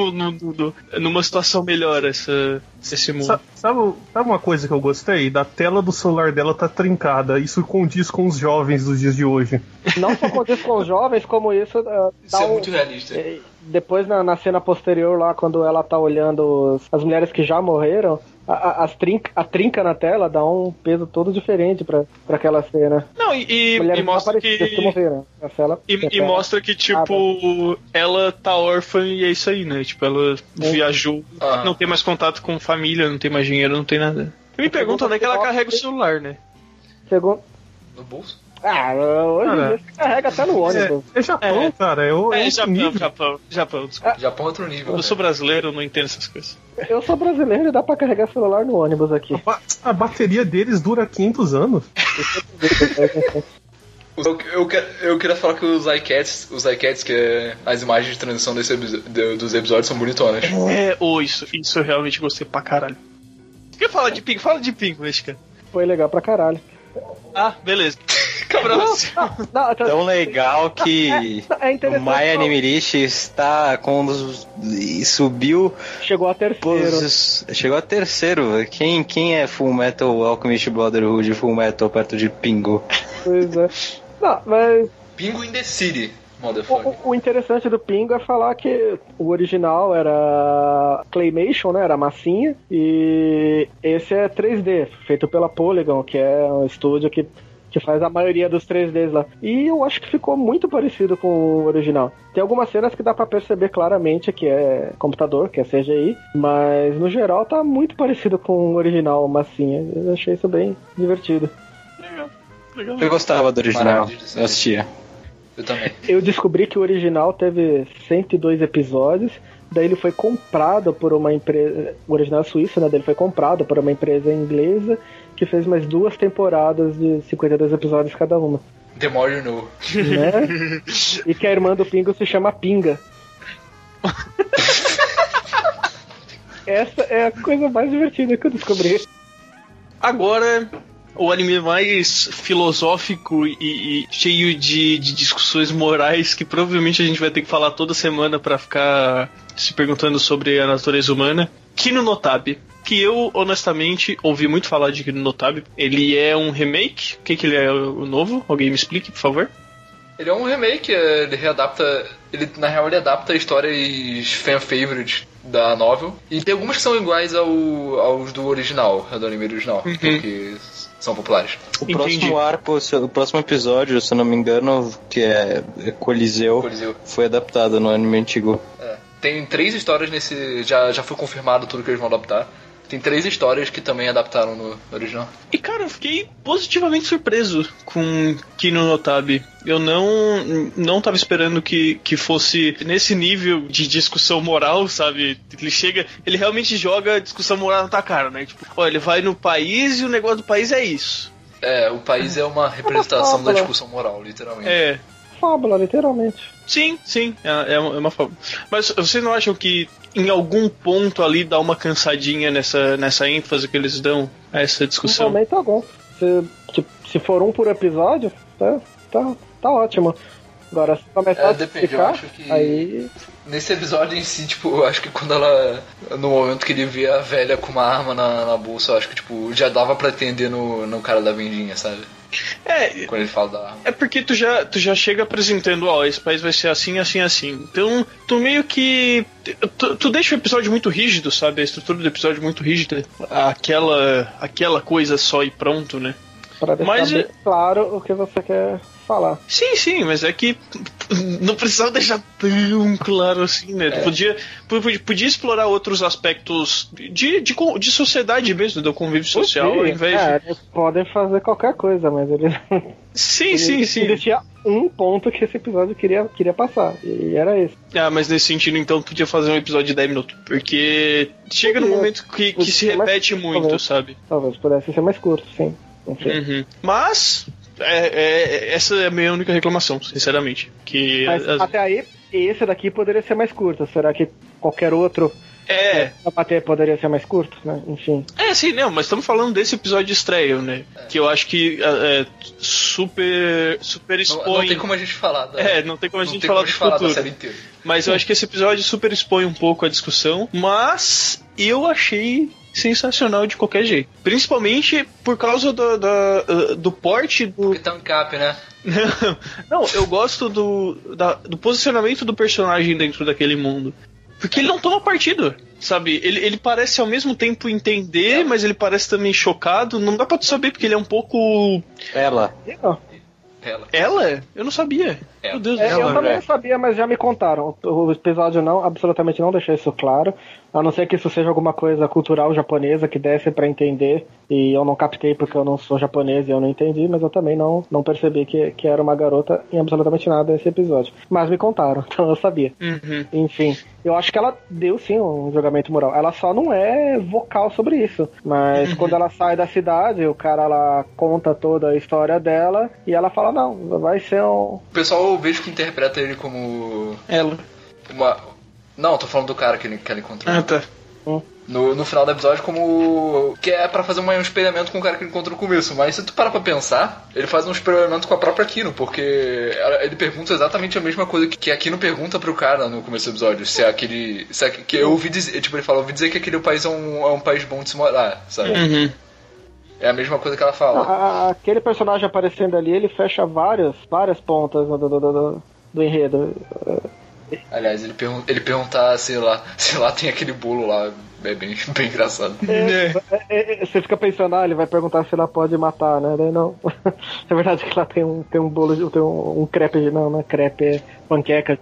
[SPEAKER 1] numa situação melhor esse mundo.
[SPEAKER 3] Sabe uma coisa que eu gostei? Da tela do celular dela tá trincada. Isso condiz com os jovens dos dias de hoje.
[SPEAKER 5] Não só condiz com os jovens, como isso...
[SPEAKER 2] Isso é muito realista.
[SPEAKER 5] Depois, na cena posterior lá, quando ela tá olhando as mulheres que já morreram, a trinca na tela dá um peso todo diferente pra aquela cena.
[SPEAKER 1] Não, e mostra que
[SPEAKER 5] morreram.
[SPEAKER 1] E mostra que, tipo, ela tá órfã e é isso aí, né? Tipo, ela viajou, não tem mais contato com família, não tem mais dinheiro, não tem nada. Eu me pergunto onde é que ela carrega o celular, né?
[SPEAKER 2] No bolso?
[SPEAKER 5] Hoje em dia você carrega até no ônibus.
[SPEAKER 3] É Japão, cara.
[SPEAKER 1] Japão, desculpa.
[SPEAKER 2] Japão é outro nível.
[SPEAKER 1] Eu sou brasileiro, eu não entendo essas coisas.
[SPEAKER 5] Eu sou brasileiro e dá pra carregar celular no ônibus aqui.
[SPEAKER 3] A bateria deles dura 500 anos.
[SPEAKER 2] Eu queria falar que os iCats, que é as imagens de transição dos episódios, são bonitonas.
[SPEAKER 1] Isso eu realmente gostei pra caralho. Quer falar de Pingo? Fala de Pingo, mexicano.
[SPEAKER 5] Foi legal pra caralho.
[SPEAKER 1] Ah, beleza.
[SPEAKER 4] Tão legal que o Maya Animirishi está subiu.
[SPEAKER 5] Chegou a terceiro.
[SPEAKER 4] Chegou a terceiro. Quem é Full Metal Alchemist Brotherhood Full Metal perto de Pingo?
[SPEAKER 5] Pois é. Não, mas
[SPEAKER 2] Pingo in the City.
[SPEAKER 5] O interessante do Pingo é falar que o original era Claymation, né? Era massinha. E esse é 3D, feito pela Polygon, que é um estúdio que faz a maioria dos 3Ds lá. E eu acho que ficou muito parecido com o original. Tem algumas cenas que dá pra perceber claramente que é computador, que é CGI, mas no geral tá muito parecido com o original massinha. Eu achei isso bem divertido.
[SPEAKER 1] Legal.
[SPEAKER 4] Eu gostava do original, eu assistia.
[SPEAKER 2] Eu também.
[SPEAKER 5] Eu descobri que o original teve 102 episódios, daí ele foi comprado por uma empresa, o original é suíço, né? Daí ele foi comprado por uma empresa inglesa que fez mais 2 temporadas de 52 episódios cada uma.
[SPEAKER 2] The more you know.
[SPEAKER 5] Né? E que a irmã do Pingo se chama Pinga. Essa é a coisa mais divertida que eu descobri.
[SPEAKER 1] Agora, o anime mais filosófico e cheio de discussões morais que provavelmente a gente vai ter que falar toda semana pra ficar se perguntando sobre a natureza humana. Kino no Tabi. Que eu, honestamente, ouvi muito falar de Kino no Tabi. Ele é um remake? O que ele é o novo? Alguém me explique, por favor?
[SPEAKER 2] Ele é um remake, ele readapta... Na real, ele adapta histórias fan-favorite da novel. E tem algumas que são iguais aos do original, do anime original. Porque são populares.
[SPEAKER 4] O próximo episódio, se eu não me engano, que é Coliseu. Foi adaptado no anime antigo.
[SPEAKER 2] Tem 3 histórias nesse... Já foi confirmado tudo que eles vão adaptar. Tem 3 histórias que também adaptaram no original.
[SPEAKER 1] E cara, eu fiquei positivamente surpreso com Kino no Tabi. Eu não tava esperando que fosse nesse nível de discussão moral, sabe? Ele realmente joga a discussão moral na tua cara, né? Tipo, olha, ele vai no país e o negócio do país é isso.
[SPEAKER 2] O país é uma representação da discussão moral, literalmente.
[SPEAKER 5] Fábula, literalmente.
[SPEAKER 1] Sim, é uma fábula. Mas vocês não acham que em algum ponto ali dá uma cansadinha nessa ênfase que eles dão a essa discussão?
[SPEAKER 5] No momento algum. Se for um por episódio, tá ótimo. Agora, se começar a
[SPEAKER 2] depende, eu acho que
[SPEAKER 5] aí...
[SPEAKER 2] Nesse episódio em si, tipo, eu acho que quando ela... No momento que ele vê a velha com uma arma na bolsa, eu acho que, tipo, já dava pra entender no cara da vendinha, sabe? Quando ele fala da arma.
[SPEAKER 1] É porque tu já chega apresentando, esse país vai ser assim, assim, assim. Então, tu meio que... Tu deixa o episódio muito rígido, sabe? A estrutura do episódio muito rígida. Aquela coisa só e pronto, né?
[SPEAKER 5] Pra deixar bem claro o que você quer falar.
[SPEAKER 1] Sim, mas é que não precisava deixar tão claro assim, né? Podia explorar outros aspectos de sociedade mesmo, do convívio social, ao invés de...
[SPEAKER 5] Eles podem fazer qualquer coisa, mas eles...
[SPEAKER 1] Sim.
[SPEAKER 5] Existia um ponto que esse episódio queria passar, e era esse.
[SPEAKER 1] Mas nesse sentido, então, podia fazer um episódio de 10 minutos, porque chega num momento que se repete muito,
[SPEAKER 5] talvez,
[SPEAKER 1] sabe?
[SPEAKER 5] Talvez pudesse ser mais curto, sim.
[SPEAKER 1] Mas... essa é a minha única reclamação, sinceramente.
[SPEAKER 5] Mas até aí, esse daqui poderia ser mais curto. Será que qualquer outro pra bater poderia ser mais curto, né? Enfim.
[SPEAKER 1] Sim, não, mas estamos falando desse episódio de estreia, né? Que eu acho que super expõe...
[SPEAKER 2] Não tem como a gente falar.
[SPEAKER 1] Não tem como a gente falar do futuro.
[SPEAKER 2] Da série inteira.
[SPEAKER 1] Mas eu acho que esse episódio super expõe um pouco a discussão, mas eu achei sensacional de qualquer jeito. Principalmente por causa do porte do...
[SPEAKER 2] Porque tá um cap, né?
[SPEAKER 1] Não, eu gosto do posicionamento do personagem dentro daquele mundo. Porque ele não toma partido, sabe? Ele parece ao mesmo tempo entender, mas ele parece também chocado. Não dá pra tu saber, porque ele é um pouco...
[SPEAKER 4] Ela?
[SPEAKER 1] Ela? Eu não sabia. Meu Deus do céu.
[SPEAKER 5] Eu também não sabia, mas já me contaram. O episódio absolutamente não deixou isso claro. A não ser que isso seja alguma coisa cultural japonesa que desse pra entender. E eu não captei porque eu não sou japonês e eu não entendi, mas eu também não percebi que era uma garota em absolutamente nada nesse episódio. Mas me contaram, então eu sabia. Enfim. Eu acho que ela deu sim um julgamento moral. Ela só não é vocal sobre isso. Mas quando ela sai da cidade, o cara lá conta toda a história dela e ela fala, não, vai ser um...
[SPEAKER 2] O pessoal, eu vejo que interpreta ele como...
[SPEAKER 1] Ela.
[SPEAKER 2] Não, tô falando do cara que ela encontrou.
[SPEAKER 1] Ah, tá.
[SPEAKER 2] No final do episódio, como que é pra fazer um experimento com o cara que ele encontrou no começo. Mas se tu parar pra pensar, ele faz um experimento com a própria Kino, porque ele pergunta exatamente a mesma coisa que a Kino pergunta pro cara no começo do episódio. Que eu ouvi dizer, tipo, ele fala, ouvi dizer que aquele país é um país bom de se morar, sabe?
[SPEAKER 1] Uhum.
[SPEAKER 2] É a mesma coisa que ela fala.
[SPEAKER 5] Aquele personagem aparecendo ali, ele fecha várias pontas do enredo.
[SPEAKER 2] Aliás, ele perguntar se lá tem aquele bolo lá, é bem engraçado.
[SPEAKER 5] Você fica pensando, ele vai perguntar se ela pode matar, né? Daí não. É verdade que lá tem um bolo, tem um crepe, não é crepe, é panqueca.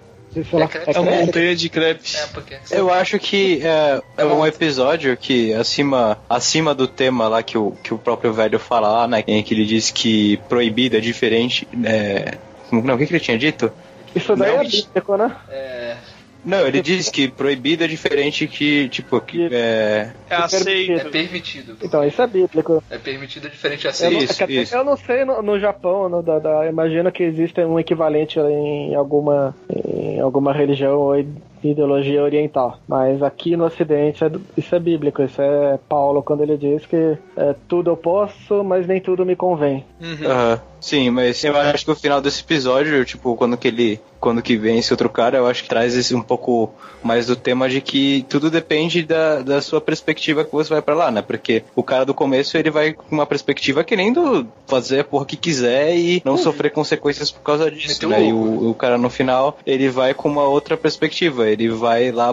[SPEAKER 1] É uma montanha de crepes.
[SPEAKER 4] Eu acho que é um episódio que acima do tema lá que o próprio velho fala lá, né? Em que ele diz que proibido é diferente. Não, o que ele tinha dito?
[SPEAKER 5] Isso daí é bíblico, né?
[SPEAKER 4] Não, ele diz que proibido é diferente que, tipo, que
[SPEAKER 1] é aceito.
[SPEAKER 2] É permitido.
[SPEAKER 5] Então, isso é bíblico.
[SPEAKER 2] É permitido é diferente de aceito.
[SPEAKER 4] Isso.
[SPEAKER 5] Eu não sei no Japão, imagino que existe um equivalente em alguma religião ou ideologia oriental. Mas aqui no Ocidente isso é bíblico. Isso é Paulo quando ele diz que tudo eu posso, mas nem tudo me convém.
[SPEAKER 4] Sim, mas eu acho que o final desse episódio, tipo, quando que vem esse outro cara, eu acho que traz um pouco mais do tema de que tudo depende da sua perspectiva que você vai pra lá, né? Porque o cara do começo, ele vai com uma perspectiva querendo fazer a porra que quiser e não sofrer consequências por causa disso, né? E o cara no final, ele vai com uma outra perspectiva. Ele vai lá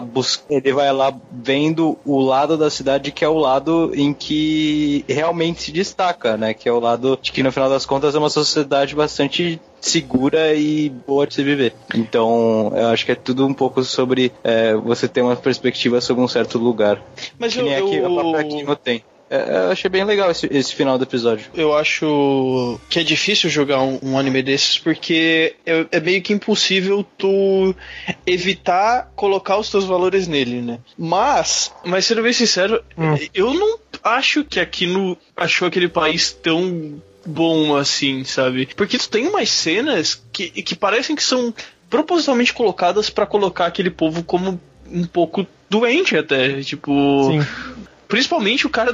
[SPEAKER 4] vendo o lado da cidade que é o lado em que realmente se destaca, né? Que é o lado de que no final das contas é uma sociedade bastante segura e boa de se viver. Então, eu acho que é tudo um pouco sobre você ter uma perspectiva sobre um certo lugar.
[SPEAKER 1] Mas
[SPEAKER 4] que nem aqui a própria Kino tem. Eu achei bem legal esse final do episódio.
[SPEAKER 1] Eu acho que é difícil jogar um anime desses porque é meio que impossível tu evitar colocar os teus valores nele, né? Mas sendo bem sincero, eu não acho que a Kino achou aquele país tão bom assim, sabe? Porque tu tem umas cenas que parecem que são propositalmente colocadas pra colocar aquele povo como um pouco doente até, tipo... Sim. Principalmente o cara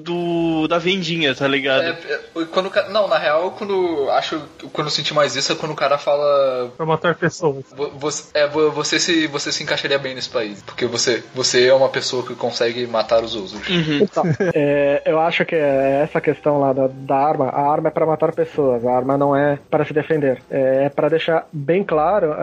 [SPEAKER 1] da vendinha, tá ligado?
[SPEAKER 2] Não, na real, quando eu senti mais isso é quando o cara fala...
[SPEAKER 3] Pra matar pessoas.
[SPEAKER 2] Você se encaixaria bem nesse país. Porque você é uma pessoa que consegue matar os outros.
[SPEAKER 1] Uhum.
[SPEAKER 5] Então, eu acho que essa questão lá da arma, a arma é pra matar pessoas, a arma não é para se defender. É pra deixar bem claro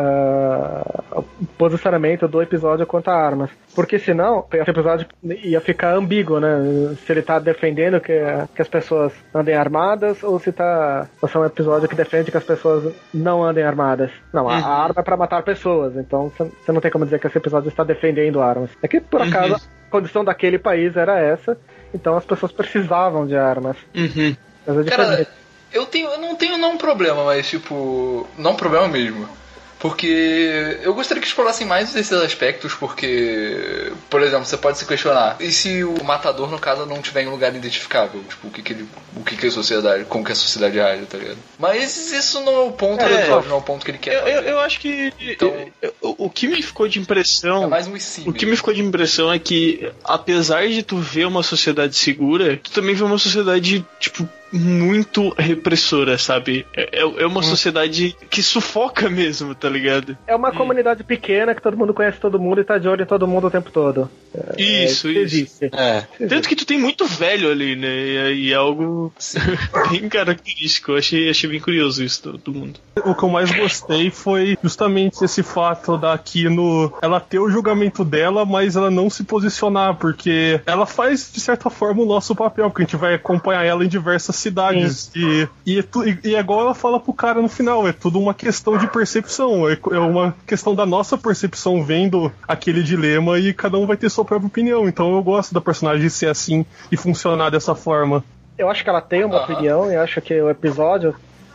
[SPEAKER 5] o posicionamento do episódio quanto a armas. Porque senão, esse episódio ia ficar ambíguo, né? Se ele tá defendendo que as pessoas andem armadas ou se é um episódio que defende que as pessoas não andem armadas. Não, a arma é pra matar pessoas, então você não tem como dizer que esse episódio está defendendo armas. É que, por acaso, a condição daquele país era essa, então as pessoas precisavam de armas. Mas é diferente.
[SPEAKER 2] Cara, eu não tenho um problema, mas tipo, não um problema mesmo. Porque eu gostaria que explorassem mais esses aspectos, porque, por exemplo, você pode se questionar, e se o matador, no caso, não tiver em um lugar identificável? Tipo, o que é a sociedade, como que a sociedade age, tá ligado? Mas isso não é o ponto do episódio, não é o ponto que ele quer fazer.
[SPEAKER 1] Eu acho que então, o que me ficou de impressão...
[SPEAKER 2] É mais um sim.
[SPEAKER 1] O que me ficou de impressão é que, apesar de tu ver uma sociedade segura, tu também vê uma sociedade, tipo, muito repressora, sabe? É uma sociedade que sufoca mesmo, tá ligado?
[SPEAKER 5] É uma comunidade pequena que todo mundo conhece todo mundo e tá de olho em todo mundo o tempo todo.
[SPEAKER 1] Isso.
[SPEAKER 5] Existe.
[SPEAKER 1] Tanto que tu tem muito velho ali, né? E é algo bem característico. Eu achei bem curioso isso do mundo.
[SPEAKER 3] O que eu mais gostei foi justamente esse fato da Kino ela ter o julgamento dela, mas ela não se posicionar, porque ela faz, de certa forma, o nosso papel, porque a gente vai acompanhar ela em diversas cidades. E é igual ela fala pro cara no final, é tudo uma questão de percepção, é uma questão da nossa percepção vendo aquele dilema e cada um vai ter sua própria opinião. Então eu gosto da personagem ser assim e funcionar dessa forma.
[SPEAKER 5] Eu acho que ela tem uma opinião e acho que o episódio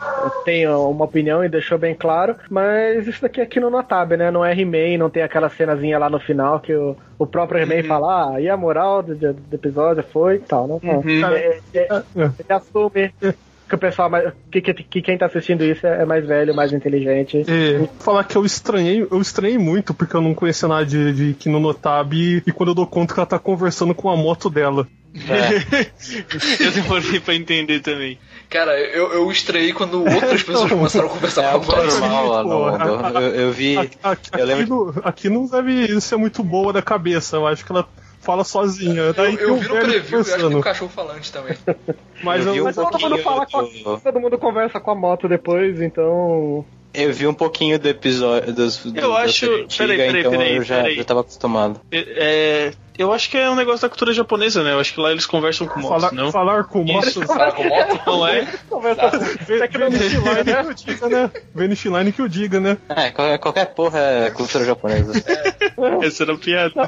[SPEAKER 5] tem uma opinião e deixou bem claro, mas isso daqui é aqui no Notab, né? Não é He-Man, não tem aquela cenazinha lá no final que o próprio He-Man fala, e a moral do episódio foi e tal, né? Ele assume que o pessoal, que quem tá assistindo isso é mais velho, mais inteligente.
[SPEAKER 3] Falar que eu estranhei muito, porque eu não conhecia nada de Kino no Tab, e quando eu dou conta que ela tá conversando com a moto dela.
[SPEAKER 1] Eu demorei pra entender também.
[SPEAKER 2] Cara, eu estranhei quando outras pessoas começaram a conversar com a moto.
[SPEAKER 4] Normal, eu vi. Eu lembro.
[SPEAKER 3] Aqui não deve ser muito boa da cabeça, eu acho que ela fala sozinha.
[SPEAKER 2] Eu vi no preview, eu acho que tem um cachorro falante também.
[SPEAKER 3] Mas
[SPEAKER 5] todo mundo conversa com a moto depois, então...
[SPEAKER 4] Eu vi um pouquinho do episódio
[SPEAKER 1] eu acho... Peraí,
[SPEAKER 4] eu já tava acostumado.
[SPEAKER 1] Eu acho que é um negócio da cultura japonesa, né? Eu acho que lá eles conversam com motos, não?
[SPEAKER 3] Falar com motos?
[SPEAKER 2] Falar com moto?
[SPEAKER 1] Não é?
[SPEAKER 3] Venice Line que o diga, né?
[SPEAKER 4] Qualquer porra é cultura japonesa.
[SPEAKER 1] Essa era a piada.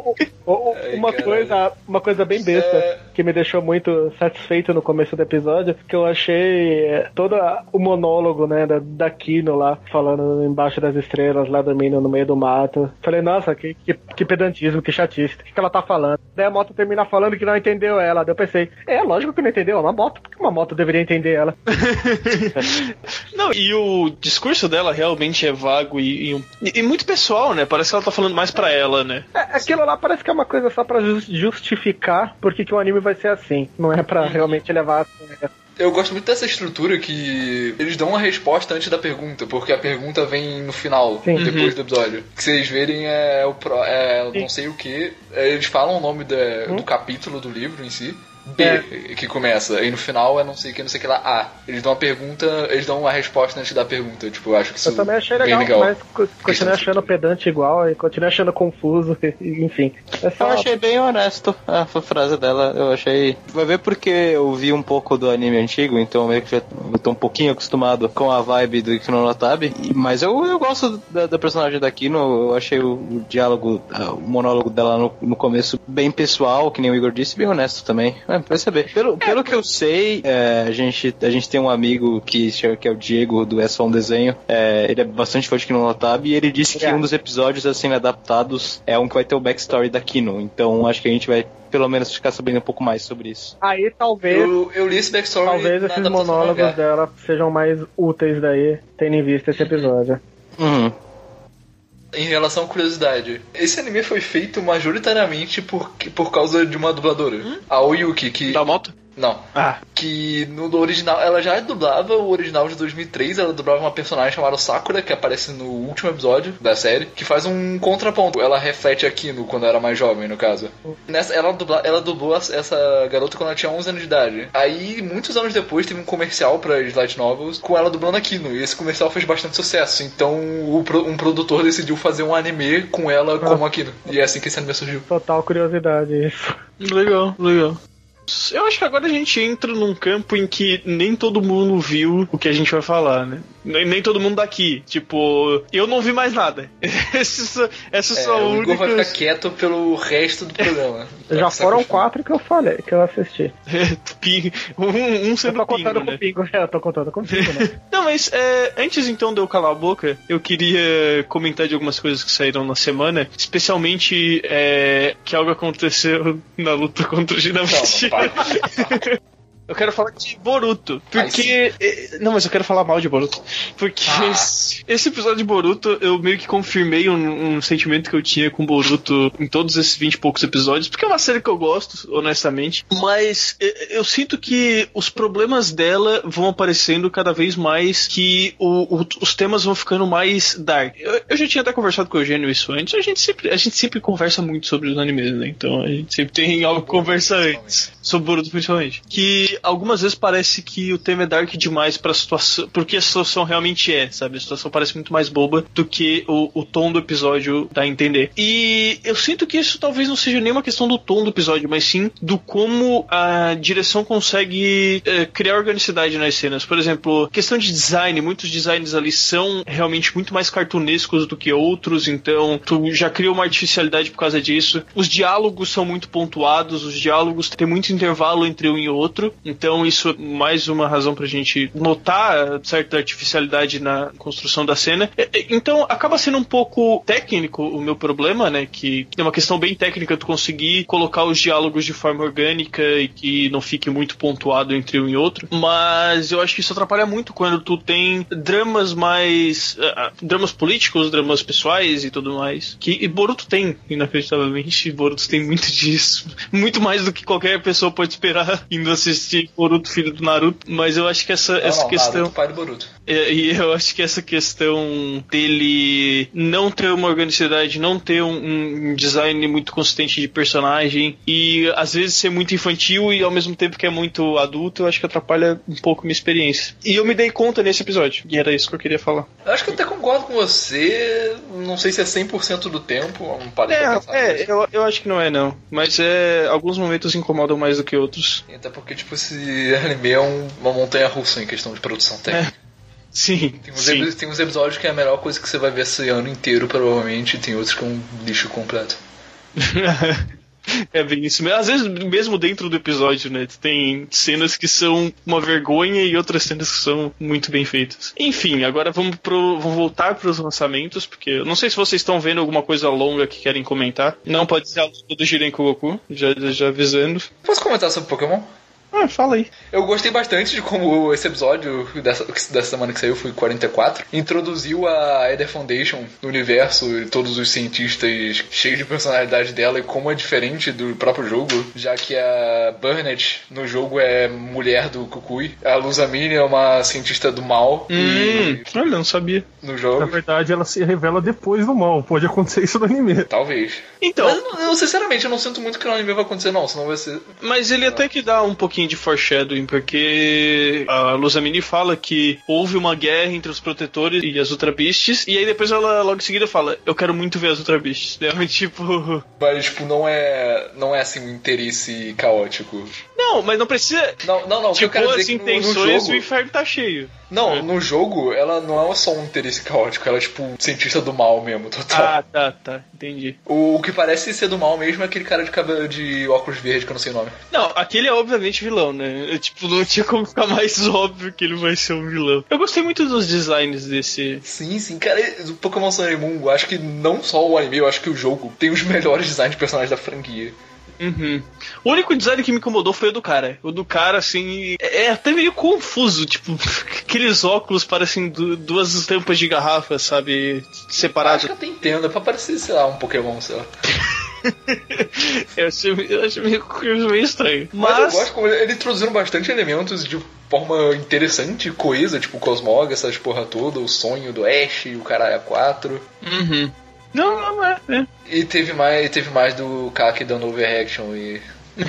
[SPEAKER 5] Uma coisa bem besta que me deixou muito satisfeito no começo do episódio, que eu achei todo o monólogo, né, da Kino lá, falando embaixo das estrelas, lá dormindo no meio do mato. Falei, nossa, que pedantismo, que chatice, o que ela tá falando? Daí a moto termina falando que não entendeu ela. Daí eu pensei, lógico que não entendeu, é uma moto, porque uma moto deveria entender ela.
[SPEAKER 1] Não, e o discurso dela realmente é vago e muito pessoal, né? Parece que ela tá falando mais pra ela, né?
[SPEAKER 5] Aquilo lá parece que é uma coisa só pra justificar porque que o anime vai ser assim. Não é pra realmente levar a...
[SPEAKER 2] Eu gosto muito dessa estrutura que eles dão uma resposta antes da pergunta, porque a pergunta vem no final, depois do episódio. Que vocês verem não sei o que. Eles falam o nome do capítulo do livro em si. B, que começa, aí no final é não sei o que lá, A. Eles dão uma pergunta, eles dão uma resposta antes da pergunta. Tipo, eu acho que isso
[SPEAKER 5] eu também achei legal, mas continuei achando pedante igual e continuei achando confuso, enfim.
[SPEAKER 4] Eu achei bem honesto a frase dela, eu achei... Vai ver porque eu vi um pouco do anime antigo, então meio que já tô um pouquinho acostumado com a vibe do Kino no Tab, mas eu gosto da personagem da Kino, eu achei o diálogo, o monólogo dela no começo bem pessoal, que nem o Igor disse, bem honesto também. Vai saber. Pelo que eu sei, a gente tem um amigo que é o Diego, do É Só Um Desenho. Ele é bastante fã de Kino no Tab e ele disse que um dos episódios a serem adaptados é um que vai ter o backstory da Kino. Então acho que a gente vai pelo menos ficar sabendo um pouco mais sobre isso.
[SPEAKER 5] Aí talvez...
[SPEAKER 2] Eu li esse backstory.
[SPEAKER 5] Talvez esses monólogos dela sejam mais úteis daí, tendo em vista esse episódio.
[SPEAKER 2] Em relação à curiosidade, esse anime foi feito majoritariamente por causa de uma dubladora, a Oyuki, que...
[SPEAKER 1] Da moto?
[SPEAKER 2] Não. Que no original, ela já dublava o original de 2003, ela dublava uma personagem chamada Sakura, que aparece no último episódio da série, que faz um contraponto. Ela reflete a Kino quando era mais jovem, no caso. Ela dublou essa garota quando ela tinha 11 anos de idade. Aí, muitos anos depois, teve um comercial pra Light Novels com ela dublando a Kino, e esse comercial fez bastante sucesso. Então, um produtor decidiu fazer um anime com ela como a Kino. E é assim que esse anime surgiu.
[SPEAKER 5] Total curiosidade isso.
[SPEAKER 1] Legal. Eu acho que agora a gente entra num campo em que nem todo mundo viu o que a gente vai falar, né? Nem todo mundo daqui. Tipo, eu não vi mais nada. Essa só a única...
[SPEAKER 2] O Igor vai ficar quieto pelo resto do programa.
[SPEAKER 5] Já foram 4 que eu falei, que eu assisti.
[SPEAKER 1] Um sendo pingo, né?
[SPEAKER 5] Eu tô contando com pingo, né?
[SPEAKER 1] Não, mas antes então de eu calar a boca, eu queria comentar de algumas coisas que saíram na semana, especialmente que algo aconteceu na luta contra o Dinamite. Eu quero falar de Boruto, porque... Não, mas eu quero falar mal de Boruto. Porque esse episódio de Boruto, eu meio que confirmei um sentimento que eu tinha com Boruto em todos esses 20 e poucos episódios, porque é uma série que eu gosto, honestamente. Mas eu sinto que os problemas dela vão aparecendo cada vez mais, que os temas vão ficando mais dark. Eu já tinha até conversado com o Eugênio isso antes. A gente sempre conversa muito sobre os animes, né? Então a gente sempre tem algo que conversa antes. Sobre Boruto, principalmente. Que algumas vezes parece que o tema é dark demais pra situação, porque a situação realmente sabe? A situação parece muito mais boba do que o tom do episódio dá a entender. E eu sinto que isso talvez não seja nem uma questão do tom do episódio, mas sim do como a direção consegue criar organicidade nas cenas. Por exemplo, questão de design, muitos designs ali são realmente muito mais cartunescos do que outros, então tu já cria uma artificialidade por causa disso. Os diálogos são muito pontuados, os diálogos têm muito intervalo entre um e outro, Então isso é mais uma razão pra gente notar certa artificialidade na construção da cena. Então acaba sendo um pouco técnico o meu problema, né? Que é uma questão bem técnica tu conseguir colocar os diálogos de forma orgânica e que não fique muito pontuado entre um e outro. Mas eu acho que isso atrapalha muito quando tu tem dramas mais... dramas políticos, dramas pessoais e tudo mais. E Boruto tem, inacreditavelmente. Boruto tem muito disso. Muito mais do que qualquer pessoa pode esperar indo assistir Boruto, filho do Naruto. Mas eu acho que essa questão...
[SPEAKER 2] Naruto, pai do Boruto.
[SPEAKER 1] E eu acho que essa questão dele não ter uma organicidade, não ter um design muito consistente de personagem e às vezes ser muito infantil e ao mesmo tempo que é muito adulto, eu acho que atrapalha um pouco a minha experiência. E eu me dei conta nesse episódio, e era isso que eu queria falar.
[SPEAKER 2] Eu acho que eu até concordo com você, não sei se é 100% do tempo, não parei pra pensar.
[SPEAKER 1] Eu acho que não é não, mas alguns momentos incomodam mais do que outros.
[SPEAKER 2] Até porque, tipo, esse anime é uma montanha-russa em questão de produção técnica.
[SPEAKER 1] Sim,
[SPEAKER 2] tem uns episódios que é a melhor coisa que você vai ver esse ano inteiro, provavelmente, e tem outros que é um lixo completo.
[SPEAKER 1] É bem isso mesmo. Às vezes, mesmo dentro do episódio, né? Tem cenas que são uma vergonha e outras cenas que são muito bem feitas. Enfim, agora vamos voltar para os lançamentos, porque eu não sei se vocês estão vendo alguma coisa longa que querem comentar. Não pode ser a luta do Jirenko Goku, já avisando.
[SPEAKER 2] Posso comentar sobre Pokémon?
[SPEAKER 1] Fala aí.
[SPEAKER 2] Eu gostei bastante de como esse episódio dessa semana que saiu, foi 44, introduziu a Eder Foundation no universo e todos os cientistas cheios de personalidade dela e como é diferente do próprio jogo, já que a Burnett no jogo é mulher do Kukui, a Luzamine é uma cientista do mal.
[SPEAKER 1] Olha, não sabia.
[SPEAKER 2] No jogo.
[SPEAKER 3] Na verdade, ela se revela depois do mal. Pode acontecer isso no anime.
[SPEAKER 2] Talvez.
[SPEAKER 1] Então,
[SPEAKER 2] mas sinceramente, eu não sinto muito que no anime vai acontecer, não, senão vai ser...
[SPEAKER 1] Mas ele até que dá um pouquinho de foreshadowing, porque a Luzamine fala que houve uma guerra entre os protetores e as Ultra Beasts, e aí depois ela logo em seguida fala, eu quero muito ver as Ultra Beasts. Tipo...
[SPEAKER 2] Mas, tipo, não é assim um interesse caótico.
[SPEAKER 1] Não, mas não precisa...
[SPEAKER 2] Não,
[SPEAKER 1] tipo, as intenções, o inferno tá cheio.
[SPEAKER 2] Não, no jogo, ela não é só um interesse caótico, ela é tipo um cientista do mal mesmo, total.
[SPEAKER 1] Tá, entendi.
[SPEAKER 2] O que parece ser do mal mesmo é aquele cara de cabelo de óculos verde, que eu não sei o nome.
[SPEAKER 1] Não, aquele é obviamente vilão, né? Tipo, não tinha como ficar mais óbvio que ele vai ser um vilão. Eu gostei muito dos designs desse...
[SPEAKER 2] Sim, cara, o Pokémon Sun and Moon, acho que não só o anime, eu acho que o jogo tem os melhores designs de personagens da franquia.
[SPEAKER 1] Uhum. O único design que me incomodou foi o do cara. O do cara, assim, é até meio confuso. Tipo, aqueles óculos parecem duas estampas de garrafa, sabe? Separadas.
[SPEAKER 2] Acho que eu até entendo, é pra parecer, sei lá, um Pokémon, sei lá.
[SPEAKER 1] eu achei meio estranho.
[SPEAKER 2] Mas eu gosto como eles introduziram bastante elementos de forma interessante e coesa, tipo o Cosmog, essas porra toda, o sonho do Ash, o caralho 4.
[SPEAKER 1] Uhum. Não é.
[SPEAKER 2] E teve mais do Kaki dando overreaction e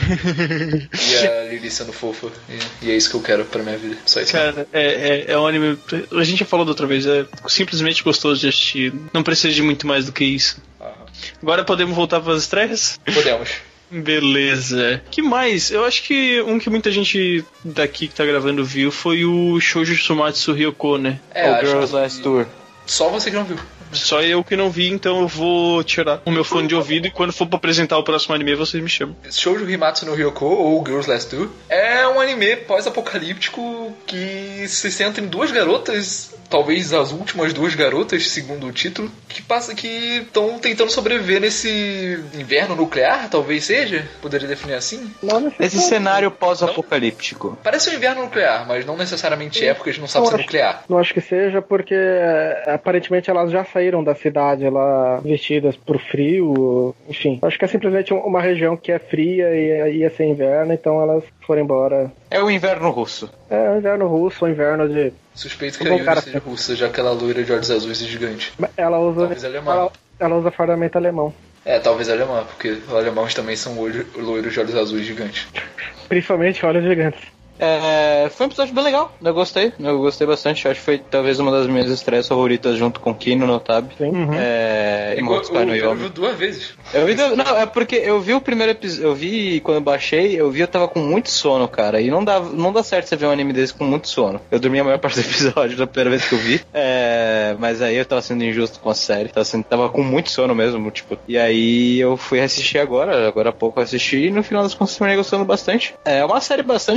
[SPEAKER 2] a Lily sendo fofa. E é isso que eu quero pra minha vida. Só isso.
[SPEAKER 1] Cara, é um anime. A gente já falou da outra vez, é simplesmente gostoso de assistir. Não precisa de muito mais do que isso. Agora podemos voltar para as estreias?
[SPEAKER 2] Podemos.
[SPEAKER 1] Beleza. Que mais? Eu acho que um que muita gente daqui que tá gravando viu foi o Shoujo Sumatsu Ryoko, né?
[SPEAKER 4] O Girls Last Tour.
[SPEAKER 2] Só você que não viu.
[SPEAKER 1] Só eu que não vi, então eu vou tirar o meu fone de ouvido e quando for pra apresentar o próximo anime, vocês me chamam.
[SPEAKER 2] Shoujo Himatsu no Ryoko, ou Girls Last Tour, é um anime pós-apocalíptico que se centra em duas garotas, talvez as últimas duas garotas, segundo o título, que estão tentando sobreviver nesse inverno nuclear, talvez seja? Poderia definir assim?
[SPEAKER 4] Esse cenário pós-apocalíptico.
[SPEAKER 2] Parece um inverno nuclear, mas não necessariamente é, porque a gente não sabe se é nuclear.
[SPEAKER 5] Não acho que seja, porque aparentemente elas já saíram da cidade lá vestidas pro frio, enfim. Acho que é simplesmente uma região que é fria e ia ser inverno, então elas foram embora.
[SPEAKER 4] É o inverno russo.
[SPEAKER 5] É o inverno russo, o inverno de...
[SPEAKER 2] Suspeito que a Yuri seja russa, já que ela é loira de olhos azuis e gigante.
[SPEAKER 5] Ela usa...
[SPEAKER 2] Talvez alemã.
[SPEAKER 5] Ela usa fardamento alemão.
[SPEAKER 2] Talvez alemã, porque os alemães também são loiros de olhos azuis gigantes.
[SPEAKER 5] Principalmente olhos gigantes.
[SPEAKER 4] Foi um episódio bem legal, eu gostei bastante, acho que foi talvez uma das minhas estreias favoritas junto com Kino no Tab.
[SPEAKER 5] Sim.
[SPEAKER 2] Eu vi 2 vezes.
[SPEAKER 4] É porque eu vi o primeiro episódio, eu vi quando eu baixei, eu tava com muito sono, cara, e não dá certo você ver um anime desse com muito sono. Eu dormi a maior parte do episódio da primeira vez que eu vi, mas aí eu tava sendo injusto com a série, tava com muito sono mesmo, tipo, e aí eu fui assistir agora há pouco eu assisti, e no final das contas terminei gostando bastante. É uma série bastante contemplativa,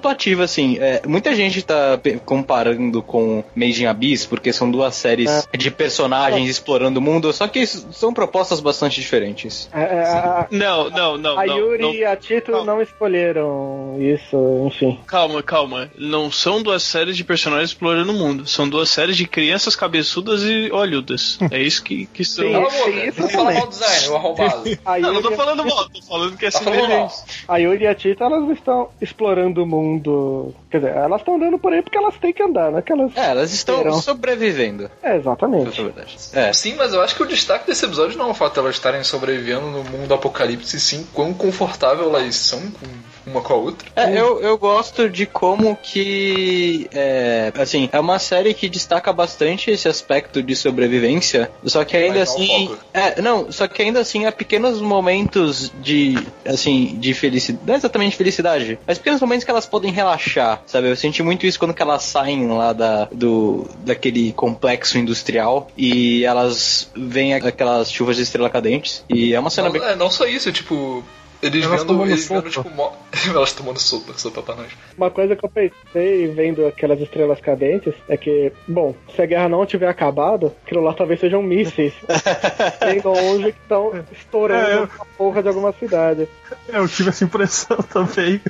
[SPEAKER 4] atuativa, assim. Muita gente tá comparando com Made in Abyss, porque são duas séries de personagens explorando o mundo, só que são propostas bastante diferentes.
[SPEAKER 1] Não.
[SPEAKER 5] A Yuri e a Tito não escolheram isso, enfim.
[SPEAKER 1] Calma. Não são duas séries de personagens explorando o mundo. São duas séries de crianças cabeçudas e olhudas. É isso que são.
[SPEAKER 2] Vamos falar mal do design, o arrombado.
[SPEAKER 1] Não tô falando mal, tô falando que é simplesmente.
[SPEAKER 5] A Yuri e a Tita, elas não estão explorando o mundo. Quer dizer, elas estão andando por aí porque elas têm que andar, né?
[SPEAKER 4] Elas estão sobrevivendo.
[SPEAKER 5] Exatamente.
[SPEAKER 2] Sim, mas eu acho que o destaque desse episódio não é o fato de elas estarem sobrevivendo no mundo apocalipse, sim, quão confortável elas são uma com a outra.
[SPEAKER 4] Eu gosto de como que é uma série que destaca bastante esse aspecto de sobrevivência, só que ainda assim há pequenos momentos de felicidade, não exatamente felicidade, mas pequenos momentos que elas podem relaxar, sabe? Eu senti muito isso quando que elas saem lá daquele complexo industrial e elas veem aquelas chuvas de estrela cadentes, e é uma cena bem...
[SPEAKER 2] não só isso, tipo... Elas tomando sopa pra nós.
[SPEAKER 5] Uma coisa que eu pensei vendo aquelas estrelas cadentes é que, bom, se a guerra não tiver acabado, aquilo lá talvez sejam mísseis bem longe que estão estourando a porra de alguma cidade.
[SPEAKER 3] Eu tive essa impressão também.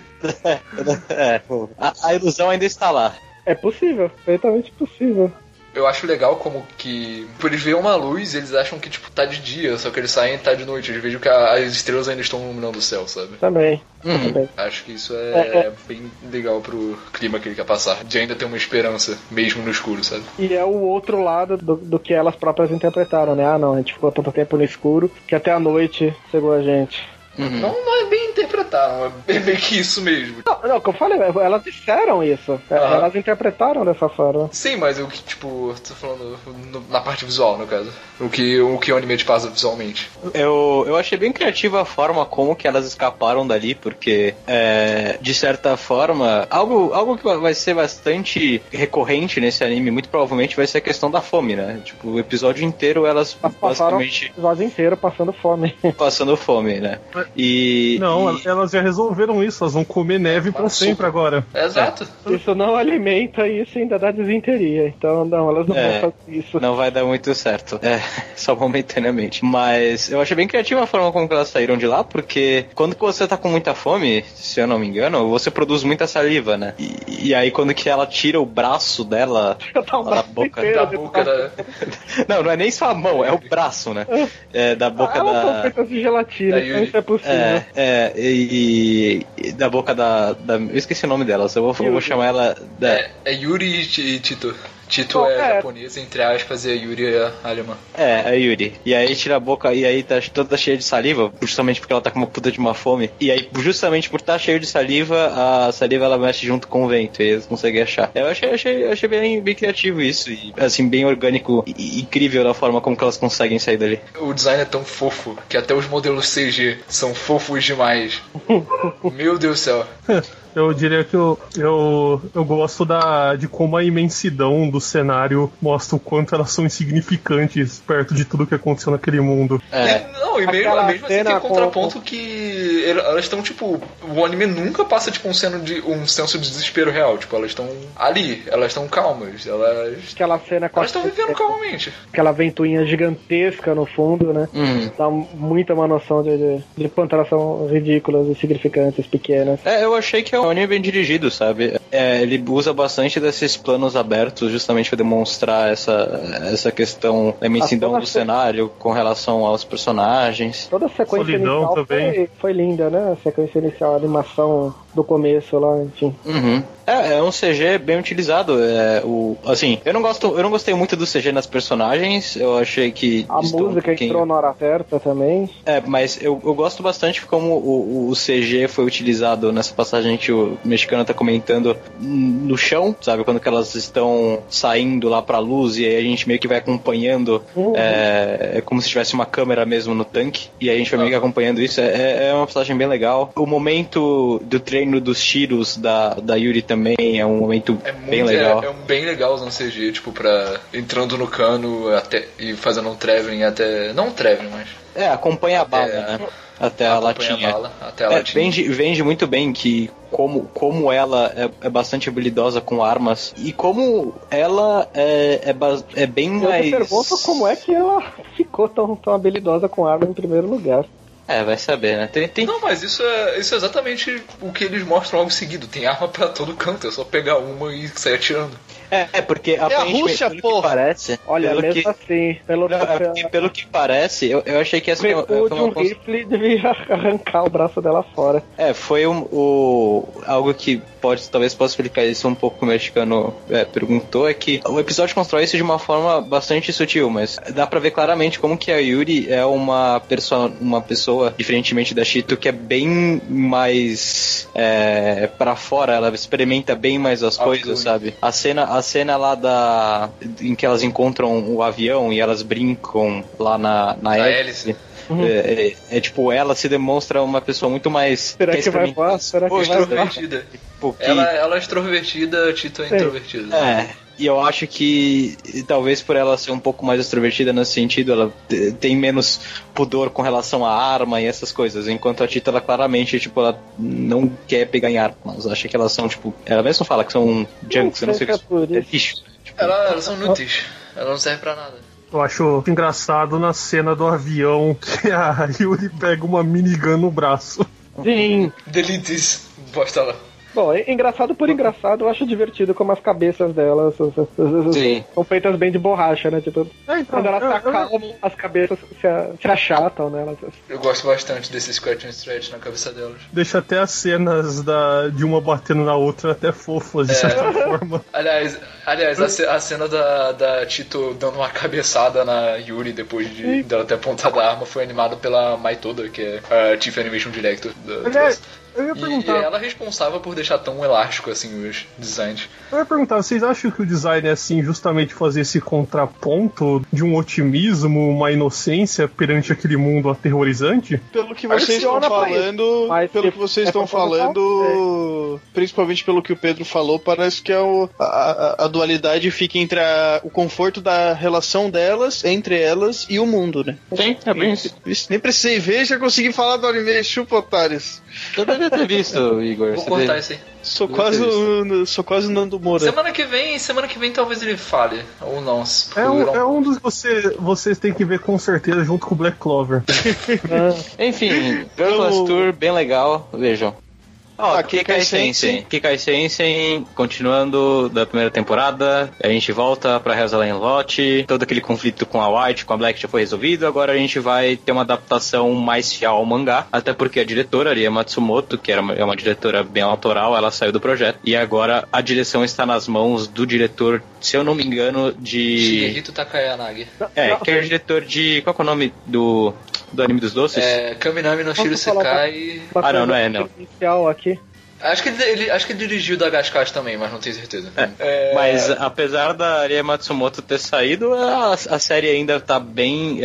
[SPEAKER 4] A ilusão ainda está lá.
[SPEAKER 5] É possível, perfeitamente possível.
[SPEAKER 2] Eu acho legal como que, por eles verem uma luz, eles acham que, tipo, tá de dia, só que eles saem e tá de noite. Eles vejam que as estrelas ainda estão iluminando o céu, sabe?
[SPEAKER 5] Também.
[SPEAKER 2] Acho que isso é bem legal pro clima que ele quer passar. De ainda ter uma esperança, mesmo no escuro, sabe?
[SPEAKER 5] E é o outro lado do que elas próprias interpretaram, né? Não, a gente ficou tanto tempo no escuro que até a noite chegou a gente.
[SPEAKER 2] Não é bem interpretar, é bem que isso mesmo.
[SPEAKER 5] Não, o que eu falei, elas disseram isso. Elas interpretaram dessa forma.
[SPEAKER 2] Sim, mas o que, tipo, tô falando na parte visual, no caso. O que o anime te passa visualmente.
[SPEAKER 4] Eu achei bem criativa a forma como que elas escaparam dali, porque, de certa forma, algo que vai ser bastante recorrente nesse anime, muito provavelmente vai ser a questão da fome, né? Tipo, o episódio inteiro elas basicamente...
[SPEAKER 5] o episódio inteiro passando fome.
[SPEAKER 4] Passando fome, né?
[SPEAKER 3] Elas já resolveram isso, elas vão comer neve pra sempre agora.
[SPEAKER 2] Exato.
[SPEAKER 5] Isso não alimenta, isso ainda dá desinteria. Então, não, elas não vão fazer isso.
[SPEAKER 4] Não vai dar muito certo. Só momentaneamente. Mas eu achei bem criativa a forma como elas saíram de lá, porque quando você tá com muita fome, se eu não me engano, você produz muita saliva, né? E aí quando que ela tira o braço dela da boca... Não é nem só a mão, é o braço, né? Da boca
[SPEAKER 5] elas são feitas de gelatina, então isso é possível.
[SPEAKER 4] E da boca da... Eu esqueci o nome delas, eu vou chamar ela...
[SPEAKER 2] É Yuri e Tito. Tito é japonês, entre aspas, e a Yuri é alemã.
[SPEAKER 4] A Yuri. E aí tira a boca, e aí tá toda cheia de saliva, justamente porque ela tá com uma puta de uma fome. E aí, justamente por estar cheio de saliva, a saliva ela mexe junto com o vento, e eles conseguem achar. Eu achei bem criativo isso, e assim, bem orgânico e incrível da forma como que elas conseguem sair dali.
[SPEAKER 2] O design é tão fofo, que até os modelos CG são fofos demais. Meu Deus do céu.
[SPEAKER 3] Eu diria que eu gosto de como a imensidão do cenário mostra o quanto elas são insignificantes perto de tudo que aconteceu naquele mundo.
[SPEAKER 2] Não, e mesmo assim tem contraponto que elas estão, tipo, o anime nunca passa, tipo, um senso de desespero real. Tipo, elas estão ali, elas estão calmas,
[SPEAKER 5] Aquela cena com
[SPEAKER 2] elas estão vivendo calmamente.
[SPEAKER 5] Aquela ventoinha gigantesca no fundo, né? Dá muita uma noção de quanto elas são ridículas, insignificantes, pequenas.
[SPEAKER 4] Eu achei que é um anime bem dirigido, sabe? Ele usa bastante desses planos abertos justamente para demonstrar essa questão da imensidão do cenário com relação aos personagens.
[SPEAKER 5] Toda a sequência inicial foi linda, né? A sequência inicial, a animação do começo lá, enfim.
[SPEAKER 4] É um CG bem utilizado. Assim, eu não gostei muito do CG nas personagens. Eu achei que
[SPEAKER 5] a música entrou na hora certa também.
[SPEAKER 4] Mas eu gosto bastante como o CG foi utilizado nessa passagem que o mexicano tá comentando no chão, sabe? Quando que elas estão saindo lá pra luz e aí a gente meio que vai acompanhando. É como se tivesse uma câmera mesmo no tanque e aí a gente vai meio que acompanhando isso. É uma passagem bem legal. O momento do trailer treino dos tiros da Yuri também é um momento bem legal.
[SPEAKER 2] É bem legal usando CG, tipo, pra entrando no cano até, e fazendo um traveling até. Não um traveling, mas.
[SPEAKER 4] Acompanha a bala, né? Até a latinha.
[SPEAKER 2] Até a latinha.
[SPEAKER 4] Vende muito bem que como ela é bastante habilidosa com armas e como ela é bem mais...
[SPEAKER 5] Eu me pergunto como é que ela ficou tão habilidosa com armas em primeiro lugar.
[SPEAKER 4] Vai saber, né?
[SPEAKER 2] Não, mas isso é exatamente o que eles mostram logo em seguido. Tem arma pra todo canto, é só pegar uma e sair atirando.
[SPEAKER 4] Porque
[SPEAKER 1] a Rússia,
[SPEAKER 4] pelo que parece...
[SPEAKER 5] Olha, mesmo assim...
[SPEAKER 4] Pelo que parece, eu achei que essa foi
[SPEAKER 5] um rifle devia arrancar o braço dela fora.
[SPEAKER 4] Foi algo que talvez possa explicar isso um pouco que o mexicano perguntou, é que o episódio constrói isso de uma forma bastante sutil, mas dá pra ver claramente como que a Yuri é uma pessoa, diferentemente da Chito, que é bem mais pra fora, ela experimenta bem mais as coisas, sabe? A cena lá em que elas encontram o avião e elas brincam lá na hélice. Tipo, ela se demonstra uma pessoa muito mais...
[SPEAKER 5] Será que vai voar? Será que vai
[SPEAKER 2] extrovertida. Ela é extrovertida, Tito é introvertido.
[SPEAKER 4] E eu acho que talvez por ela ser um pouco mais extrovertida nesse sentido, ela tem menos pudor com relação à arma e essas coisas. Enquanto a Tita, ela claramente, tipo, ela não quer pegar em armas. Acha que elas são, tipo... Ela mesmo fala que são junks, eu não sei o que é lixo.
[SPEAKER 2] Tipo, elas são inúteis. Ela não serve pra nada.
[SPEAKER 3] Eu acho engraçado na cena do avião que a Yuri pega uma minigun no braço.
[SPEAKER 5] Sim.
[SPEAKER 2] Delites. Bosta lá.
[SPEAKER 5] Bom, engraçado por engraçado, eu acho divertido como as cabeças delas são feitas bem de borracha, né? Tipo, quando elas se acalmam, as cabeças se achatam, né?
[SPEAKER 2] Eu gosto bastante desse scratch and stretch na cabeça delas.
[SPEAKER 3] Deixa até as cenas de uma batendo na outra até fofas, de certa forma.
[SPEAKER 2] Aliás, a cena da Tito dando uma cabeçada na Yuri depois dela ter apontado a arma foi animada pela Mai Toda, que é a Chief Animation Director da
[SPEAKER 3] Eu ia perguntar...
[SPEAKER 2] E ela é responsável por deixar tão elástico assim os designs.
[SPEAKER 3] Eu ia perguntar, vocês acham que o design é assim justamente fazer esse contraponto de um otimismo, uma inocência perante aquele mundo aterrorizante?
[SPEAKER 1] Pelo que vocês estão falando, principalmente pelo que o Pedro falou, parece que a dualidade fica entre o conforto da relação delas, entre elas e o mundo, né?
[SPEAKER 4] Sim, é bem
[SPEAKER 1] isso. Nem precisei ver, já consegui falar do anime, chupa, otários.
[SPEAKER 4] Eu devia ter visto, Igor.
[SPEAKER 2] Vou cortar isso aí.
[SPEAKER 1] Sou quase Nando Moura.
[SPEAKER 2] Semana que vem talvez ele fale, ou não.
[SPEAKER 3] É um dos vocês têm que ver com certeza junto com o Black Clover.
[SPEAKER 4] Enfim, Girl Last Tour, bem legal, vejam. Kikai Sensen, continuando da primeira temporada, a gente volta pra Rosaline Lot, todo aquele conflito com a White, com a Black já foi resolvido, agora a gente vai ter uma adaptação mais fiel ao mangá, até porque a diretora, Rie Matsumoto, que é uma diretora bem autoral, ela saiu do projeto, e agora a direção está nas mãos do diretor, se eu não me engano, de...
[SPEAKER 2] Shigehito Takayanagi.
[SPEAKER 4] Que é o diretor de... Qual é o nome do anime dos doces?
[SPEAKER 2] Kaminami no Shiro Sekai...
[SPEAKER 4] Não é, não.
[SPEAKER 5] Inicial aqui.
[SPEAKER 2] Acho que ele dirigiu da Gascast também, mas não tenho certeza.
[SPEAKER 4] Mas apesar da Rie Matsumoto ter saído, a série ainda tá bem...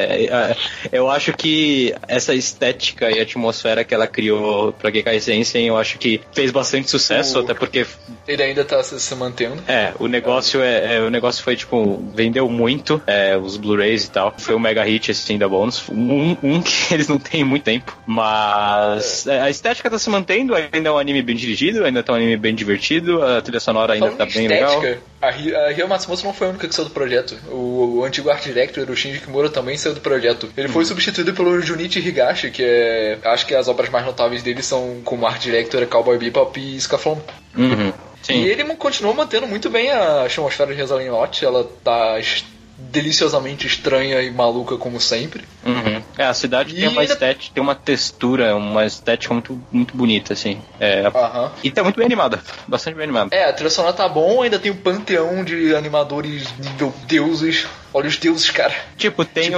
[SPEAKER 4] eu acho que essa estética e atmosfera que ela criou pra Kikai Sensen, eu acho que fez bastante sucesso, até porque...
[SPEAKER 2] Ele ainda tá se mantendo.
[SPEAKER 4] O negócio foi, tipo, vendeu muito, os Blu-rays e tal. Foi um mega hit, assim, da Bones. Um que eles não têm muito tempo, mas a estética tá se mantendo, ainda é um anime bem dirigido, ainda tá um anime bem divertido, a trilha sonora ainda tá bem legal.
[SPEAKER 2] A Rie Matsumoto não foi a única que saiu do projeto. O antigo art director, o Shinji Kimura, também saiu do projeto. Ele foi substituído pelo Junichi Higashi, que acho que as obras mais notáveis dele são como art director Cowboy Bebop e Scaflon.
[SPEAKER 4] Sim.
[SPEAKER 2] E ele continuou mantendo muito bem a atmosfera de Rosaline Lot. Ela tá deliciosamente estranha e maluca como sempre.
[SPEAKER 4] A cidade tem uma estética, tem uma textura, uma estética muito, muito bonita, assim. E tá muito bem animada, bastante bem animada.
[SPEAKER 2] A trilha sonora tá bom, ainda tem um panteão de animadores nível deuses. Olha os deuses, cara.
[SPEAKER 4] Tipo, tem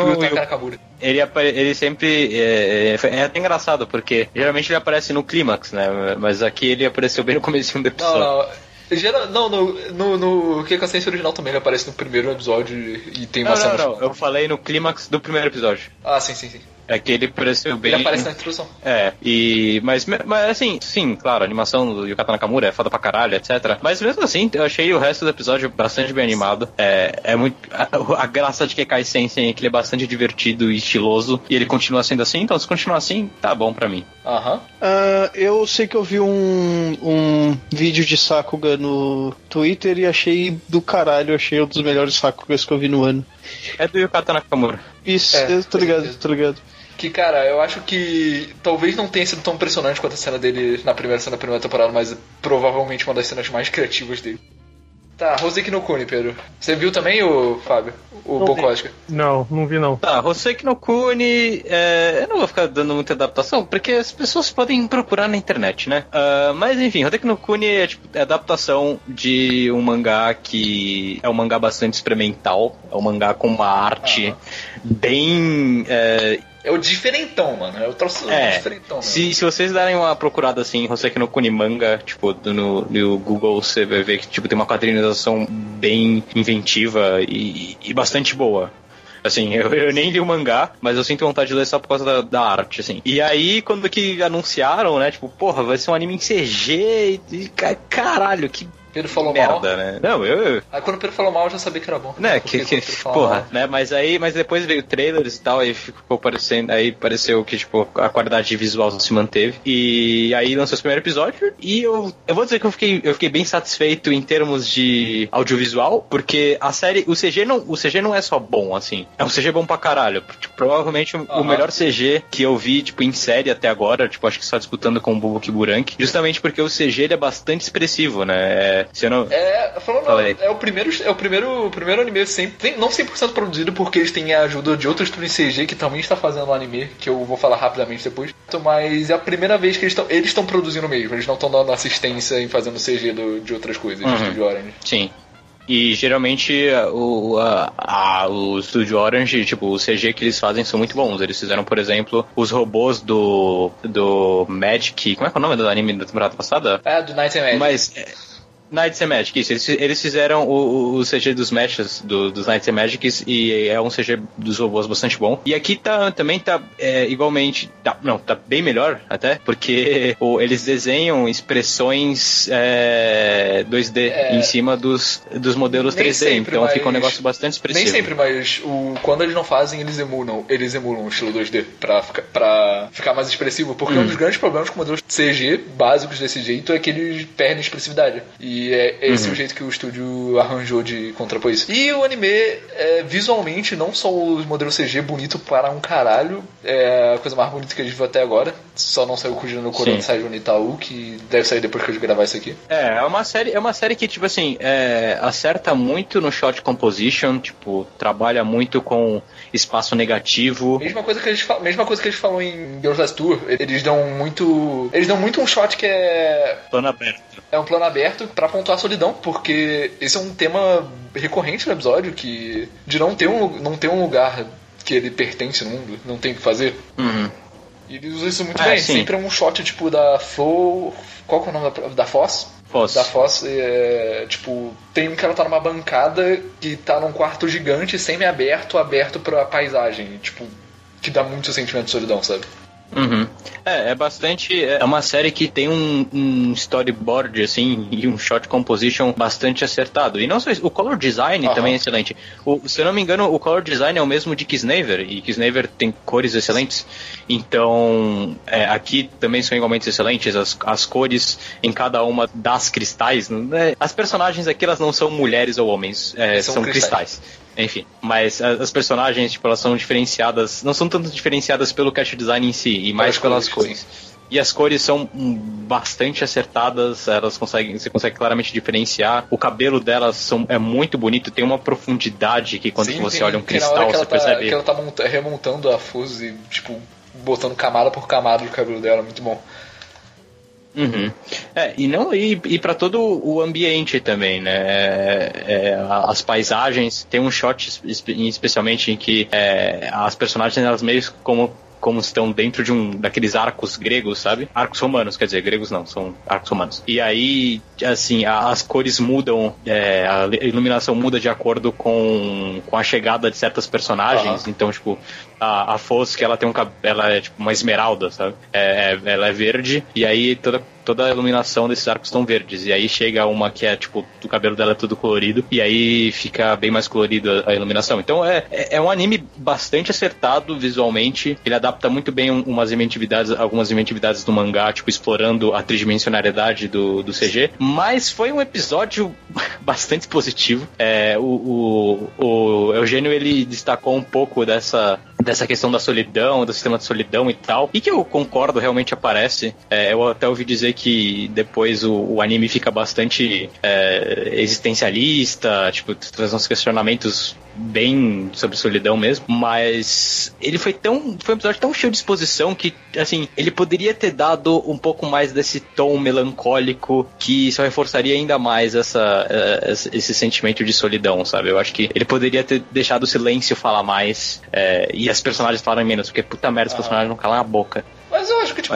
[SPEAKER 4] ele sempre... É até engraçado, porque geralmente ele aparece no clímax, né? Mas aqui ele apareceu bem no comecinho do episódio.
[SPEAKER 2] No Kikai Sensen original também ele aparece no primeiro episódio e tem uma cena.
[SPEAKER 4] Eu falei no clímax do primeiro episódio.
[SPEAKER 2] Sim.
[SPEAKER 4] É que ele pareceu bem...
[SPEAKER 2] Ele aparece na introdução.
[SPEAKER 4] Mas assim, sim, claro, a animação do Yukata Nakamura é foda pra caralho, etc. Mas mesmo assim, eu achei o resto do episódio bastante bem animado. É muito... A graça de Kekai Sensen é que ele é bastante divertido e estiloso, e ele continua sendo assim, então se continuar assim, tá bom pra mim.
[SPEAKER 1] Eu sei que eu vi um vídeo de Sakuga no Twitter e achei do caralho, achei um dos melhores Sakugas que eu vi no ano.
[SPEAKER 4] É do Yukata Nakamura.
[SPEAKER 1] Isso, eu tô ligado.
[SPEAKER 2] Que, cara, eu acho que talvez não tenha sido tão impressionante quanto a cena dele na primeira temporada, mas provavelmente uma das cenas mais criativas dele. Tá, Hoseki no Kuni, Pedro. Você viu também, Fábio? O Bokoshka?
[SPEAKER 3] Não vi não.
[SPEAKER 4] Tá, Hoseki no Kuni, eu não vou ficar dando muita adaptação, porque as pessoas podem procurar na internet, né? Mas enfim, Hoseki no Kuni é a adaptação de um mangá que é um mangá bastante experimental, é um mangá com uma arte bem...
[SPEAKER 2] É o diferentão, mano. É o troço diferentão.
[SPEAKER 4] Se vocês darem uma procurada assim, Hoseki no Kuni manga, tipo, no Google, você vai ver que tipo, tem uma quadrinização bem inventiva e bastante boa. Assim, eu nem li o mangá, mas eu sinto vontade de ler só por causa da arte, assim. E aí, quando que anunciaram, né, tipo, porra, vai ser um anime em CG e caralho, que
[SPEAKER 2] Pedro falou
[SPEAKER 4] merda,
[SPEAKER 2] mal.
[SPEAKER 4] Né? Não, Aí
[SPEAKER 2] quando o Pedro falou mal, eu já sabia que era bom.
[SPEAKER 4] Né, porra, né, mas depois veio trailers e tal, aí ficou parecendo, aí pareceu que, tipo, a qualidade visual se manteve, e aí lançou esse primeiro episódio, e eu vou dizer que eu fiquei bem satisfeito em termos de audiovisual, porque a série, o CG não é só bom, assim, é um CG bom pra caralho, tipo, provavelmente o melhor CG que eu vi, tipo, em série até agora, tipo, acho que só disputando com o Bubuki Buranki, justamente porque o CG, ele é bastante expressivo, né,
[SPEAKER 2] é o primeiro anime não 100% produzido, porque eles têm a ajuda de outro estúdio em CG que também está fazendo um anime, que eu vou falar rapidamente depois. Mas é a primeira vez que eles estão produzindo mesmo, eles não estão dando assistência em fazendo CG de outras coisas, do Estúdio Orange.
[SPEAKER 4] Sim. E geralmente o Studio Orange, tipo, o CG que eles fazem são muito bons. Eles fizeram, por exemplo, os robôs do Magic. Como é que é o nome do anime da temporada passada?
[SPEAKER 2] Do Night and Magic.
[SPEAKER 4] Knights and Magic, isso. Eles fizeram o CG dos matches dos Knights and Magics e é um CG dos robôs bastante bom. E aqui também tá igualmente... tá bem melhor até, porque eles desenham expressões 2D em cima dos modelos 3D,
[SPEAKER 2] sempre,
[SPEAKER 4] então fica um negócio bastante expressivo.
[SPEAKER 2] Nem sempre, mas quando eles não fazem, eles emulam o estilo 2D pra ficar mais expressivo, porque um dos grandes problemas com modelos CG básicos desse jeito é que eles perdem expressividade. E é esse o jeito que o estúdio arranjou de contrapor isso. E o anime, visualmente, não só os modelos CG bonito para um caralho, é a coisa mais bonita que a gente viu até agora. Só não saiu o Kujiro no Koro Saiju no Itaú, que deve sair depois que eu gravar isso aqui.
[SPEAKER 4] É uma série que, tipo assim, acerta muito no shot composition, tipo, trabalha muito com espaço negativo.
[SPEAKER 2] Mesma coisa que eles falam em Girls Last Tour, eles dão muito um shot que é...
[SPEAKER 4] plano aberto.
[SPEAKER 2] É um plano aberto pra pontuar a solidão, porque esse é um tema recorrente no episódio, que de não ter um lugar que ele pertence no mundo, não tem o que fazer. E ele usa isso muito bem.
[SPEAKER 4] Sim.
[SPEAKER 2] Sempre é um shot tipo da Flow. Qual que é o nome da Foz? Da Foz, tipo, tem um que ela tá numa bancada que tá num quarto gigante, semi-aberto pra paisagem, tipo, que dá muito sentimento de solidão, sabe?
[SPEAKER 4] É bastante. É uma série que tem um storyboard, assim, e um shot composition bastante acertado. E não só isso, o color design também é excelente. Se eu não me engano, o color design é o mesmo de Kisnaver, e Kisnaver tem cores excelentes. Então, aqui também são igualmente excelentes. As cores em cada uma das cristais. As personagens aqui, elas não são mulheres ou homens, são cristais. Enfim, mas as personagens, tipo, elas são diferenciadas, não são tanto diferenciadas pelo character design em si, e mais pelas cores. E as cores são bastante acertadas, você consegue claramente diferenciar. O cabelo delas é muito bonito, tem uma profundidade que quando você olha um cristal, você percebe.
[SPEAKER 2] Que ela tá remontando a fuse, tipo, botando camada por camada do cabelo dela, muito bom.
[SPEAKER 4] E pra todo o ambiente também, né? As paisagens, tem um shot especialmente em que as personagens, elas meio como estão dentro daqueles arcos gregos, sabe? Arcos romanos, quer dizer, gregos não, são arcos romanos. E aí, assim, as cores mudam, a iluminação muda de acordo com a chegada de certas personagens. Então, tipo, a Fosque, ela tem ela é tipo uma esmeralda, sabe? Ela é verde, e aí toda a iluminação desses arcos estão verdes. E aí chega uma que é, tipo, o cabelo dela é tudo colorido, e aí fica bem mais colorido a iluminação. Então é um anime bastante acertado visualmente. Ele adapta muito bem algumas inventividades do mangá, tipo, explorando a tridimensionalidade do CG. Mas foi um episódio bastante positivo. O Eugênio, ele destacou um pouco dessa questão da solidão, do sistema de solidão e tal, e que eu concordo, realmente aparece. Eu até ouvi dizer que depois o anime fica bastante existencialista, tipo, traz uns questionamentos bem sobre solidão mesmo, mas ele foi um episódio tão cheio de exposição que, assim, ele poderia ter dado um pouco mais desse tom melancólico que só reforçaria ainda mais esse sentimento de solidão, sabe? Eu acho que ele poderia ter deixado o silêncio falar mais, e as personagens falarem menos, porque puta merda, os personagens não calam a boca.
[SPEAKER 2] Mas eu acho que, tipo,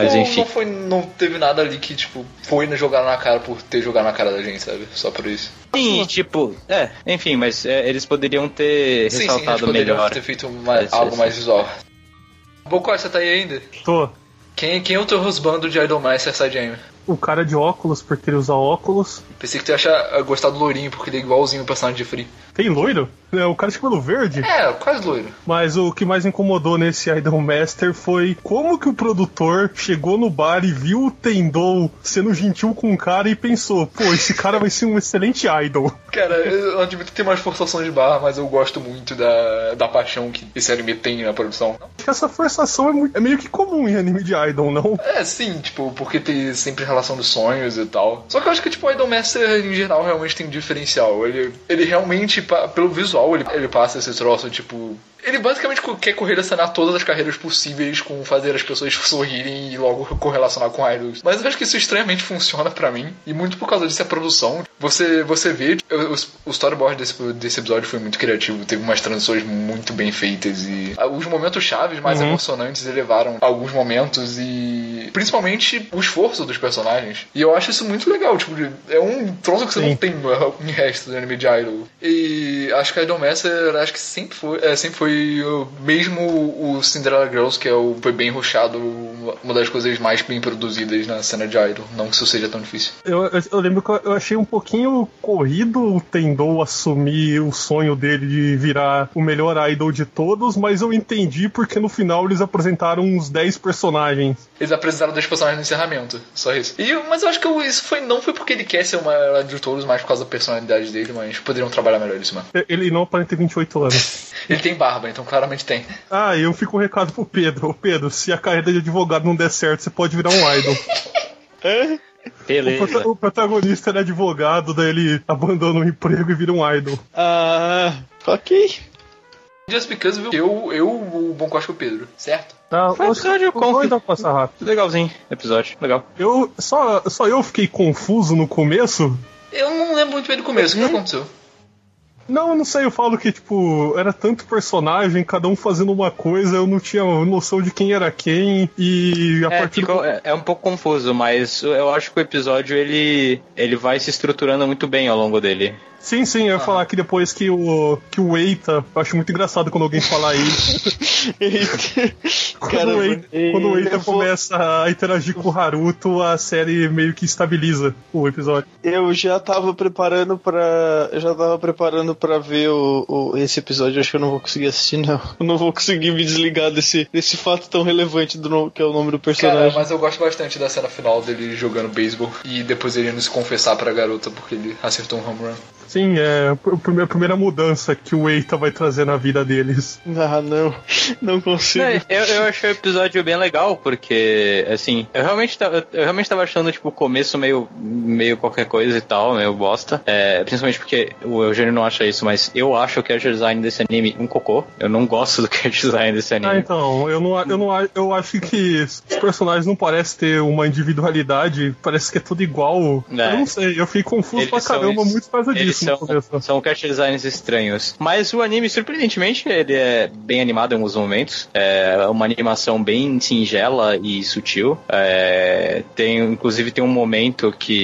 [SPEAKER 2] não teve nada ali que, tipo, foi jogar na cara por ter jogado na cara da gente, sabe? Só por isso.
[SPEAKER 4] Sim, tipo, enfim, mas eles poderiam ter ressaltado melhor.
[SPEAKER 2] Poderiam ter feito algo mais visual. Bocó, você tá aí ainda?
[SPEAKER 3] Tô.
[SPEAKER 2] Quem é o teu husbando de Idolmaster Sidejame?
[SPEAKER 3] O cara de óculos, porque ele usa óculos.
[SPEAKER 2] Pensei que tu ia gostar do loirinho, porque ele é igualzinho o personagem de Free.
[SPEAKER 3] Tem loiro? O cara de cabelo verde?
[SPEAKER 2] Quase loiro.
[SPEAKER 3] Mas o que mais incomodou nesse Idolmaster foi como que o produtor chegou no bar e viu o Tendou sendo gentil com o cara e pensou, pô, esse cara vai ser um excelente idol.
[SPEAKER 2] Cara, eu admito que tem mais forçação de barra, mas eu gosto muito da paixão que esse anime tem na produção.
[SPEAKER 3] Acho que essa forçação é meio que comum em anime de idol, não?
[SPEAKER 2] Sim, tipo, porque tem sempre relação dos sonhos e tal. Só que eu acho que, tipo, o Idolmaster, em geral, realmente tem um diferencial. Ele realmente, pelo visual, ele passa esse troço, tipo... Ele basicamente quer correlacionar todas as carreiras possíveis com fazer as pessoas sorrirem e logo correlacionar com idols. Mas eu acho que isso estranhamente funciona pra mim. E muito por causa disso a produção. Você vê, o storyboard desse episódio foi muito criativo. Teve umas transições muito bem feitas. E os momentos chaves mais emocionantes elevaram alguns momentos. E principalmente o esforço dos personagens. E eu acho isso muito legal. Tipo, é um troço que você não tem em resto do anime de idol. E acho que a Idolmaster sempre foi mesmo o Cinderella Girls, que foi bem rushado, uma das coisas mais bem produzidas na cena de idol. Não que isso seja tão difícil.
[SPEAKER 3] Eu lembro que eu achei um pouquinho corrido o Tendou assumir o sonho dele de virar o melhor idol de todos, mas eu entendi porque no final eles apresentaram uns 10 personagens.
[SPEAKER 2] Eles apresentaram 10 personagens no encerramento, só isso. Mas eu acho que isso não foi porque ele quer ser o maior de todos, mas por causa da personalidade dele, mas poderiam trabalhar melhor isso, mano.
[SPEAKER 3] Ele não aparenta ter 28 anos.
[SPEAKER 2] Ele tem barba, então claramente tem.
[SPEAKER 3] E eu fico um recado pro Pedro. Ô Pedro, se a carreira de advogado não der certo, você pode virar um idol.
[SPEAKER 4] Beleza.
[SPEAKER 3] O protagonista era advogado, daí ele abandona o emprego e vira um idol.
[SPEAKER 1] Ok.
[SPEAKER 2] Just because o bom gosto do Pedro, certo?
[SPEAKER 4] Foi um episódio
[SPEAKER 3] vou passar rápido.
[SPEAKER 4] Legalzinho, episódio, legal.
[SPEAKER 3] Só eu fiquei confuso no começo.
[SPEAKER 2] Eu não lembro muito bem do começo, o que aconteceu?
[SPEAKER 3] Não sei, eu falo que, tipo, era tanto personagem, cada um fazendo uma coisa, eu não tinha noção de quem era quem, e a partir
[SPEAKER 4] é um pouco confuso, mas eu acho que o episódio, ele vai se estruturando muito bem ao longo dele.
[SPEAKER 3] Sim, eu ia falar que depois que o Eita, eu acho muito engraçado quando alguém fala Eita. Quando o Eita começa a interagir com o Haruto, a série meio que estabiliza o episódio.
[SPEAKER 1] Eu já tava preparando pra ver esse episódio, acho que eu não vou conseguir assistir, não. Eu não vou conseguir me desligar desse fato tão relevante que é o nome do personagem.
[SPEAKER 2] Cara, mas eu gosto bastante da cena final dele jogando beisebol e depois ele indo se confessar pra garota porque ele acertou um home run.
[SPEAKER 3] Sim, é a primeira mudança que o Eita vai trazer na vida deles.
[SPEAKER 1] Não consigo.
[SPEAKER 4] Eu achei o episódio bem legal, porque, assim, eu realmente tava achando, tipo, o começo meio qualquer coisa e tal, meio bosta. Principalmente porque o Eugênio não acha isso, mas eu acho o character design desse anime um cocô. Eu não gosto do character design desse anime.
[SPEAKER 3] Então, eu acho que os personagens não parecem ter uma individualidade, parece que é tudo igual. Eu não sei, eu fiquei confuso pra caramba muito por causa disso.
[SPEAKER 4] São character designs estranhos. Mas o anime, surpreendentemente, ele é bem animado em alguns momentos. É uma animação bem singela e sutil. Inclusive tem um momento que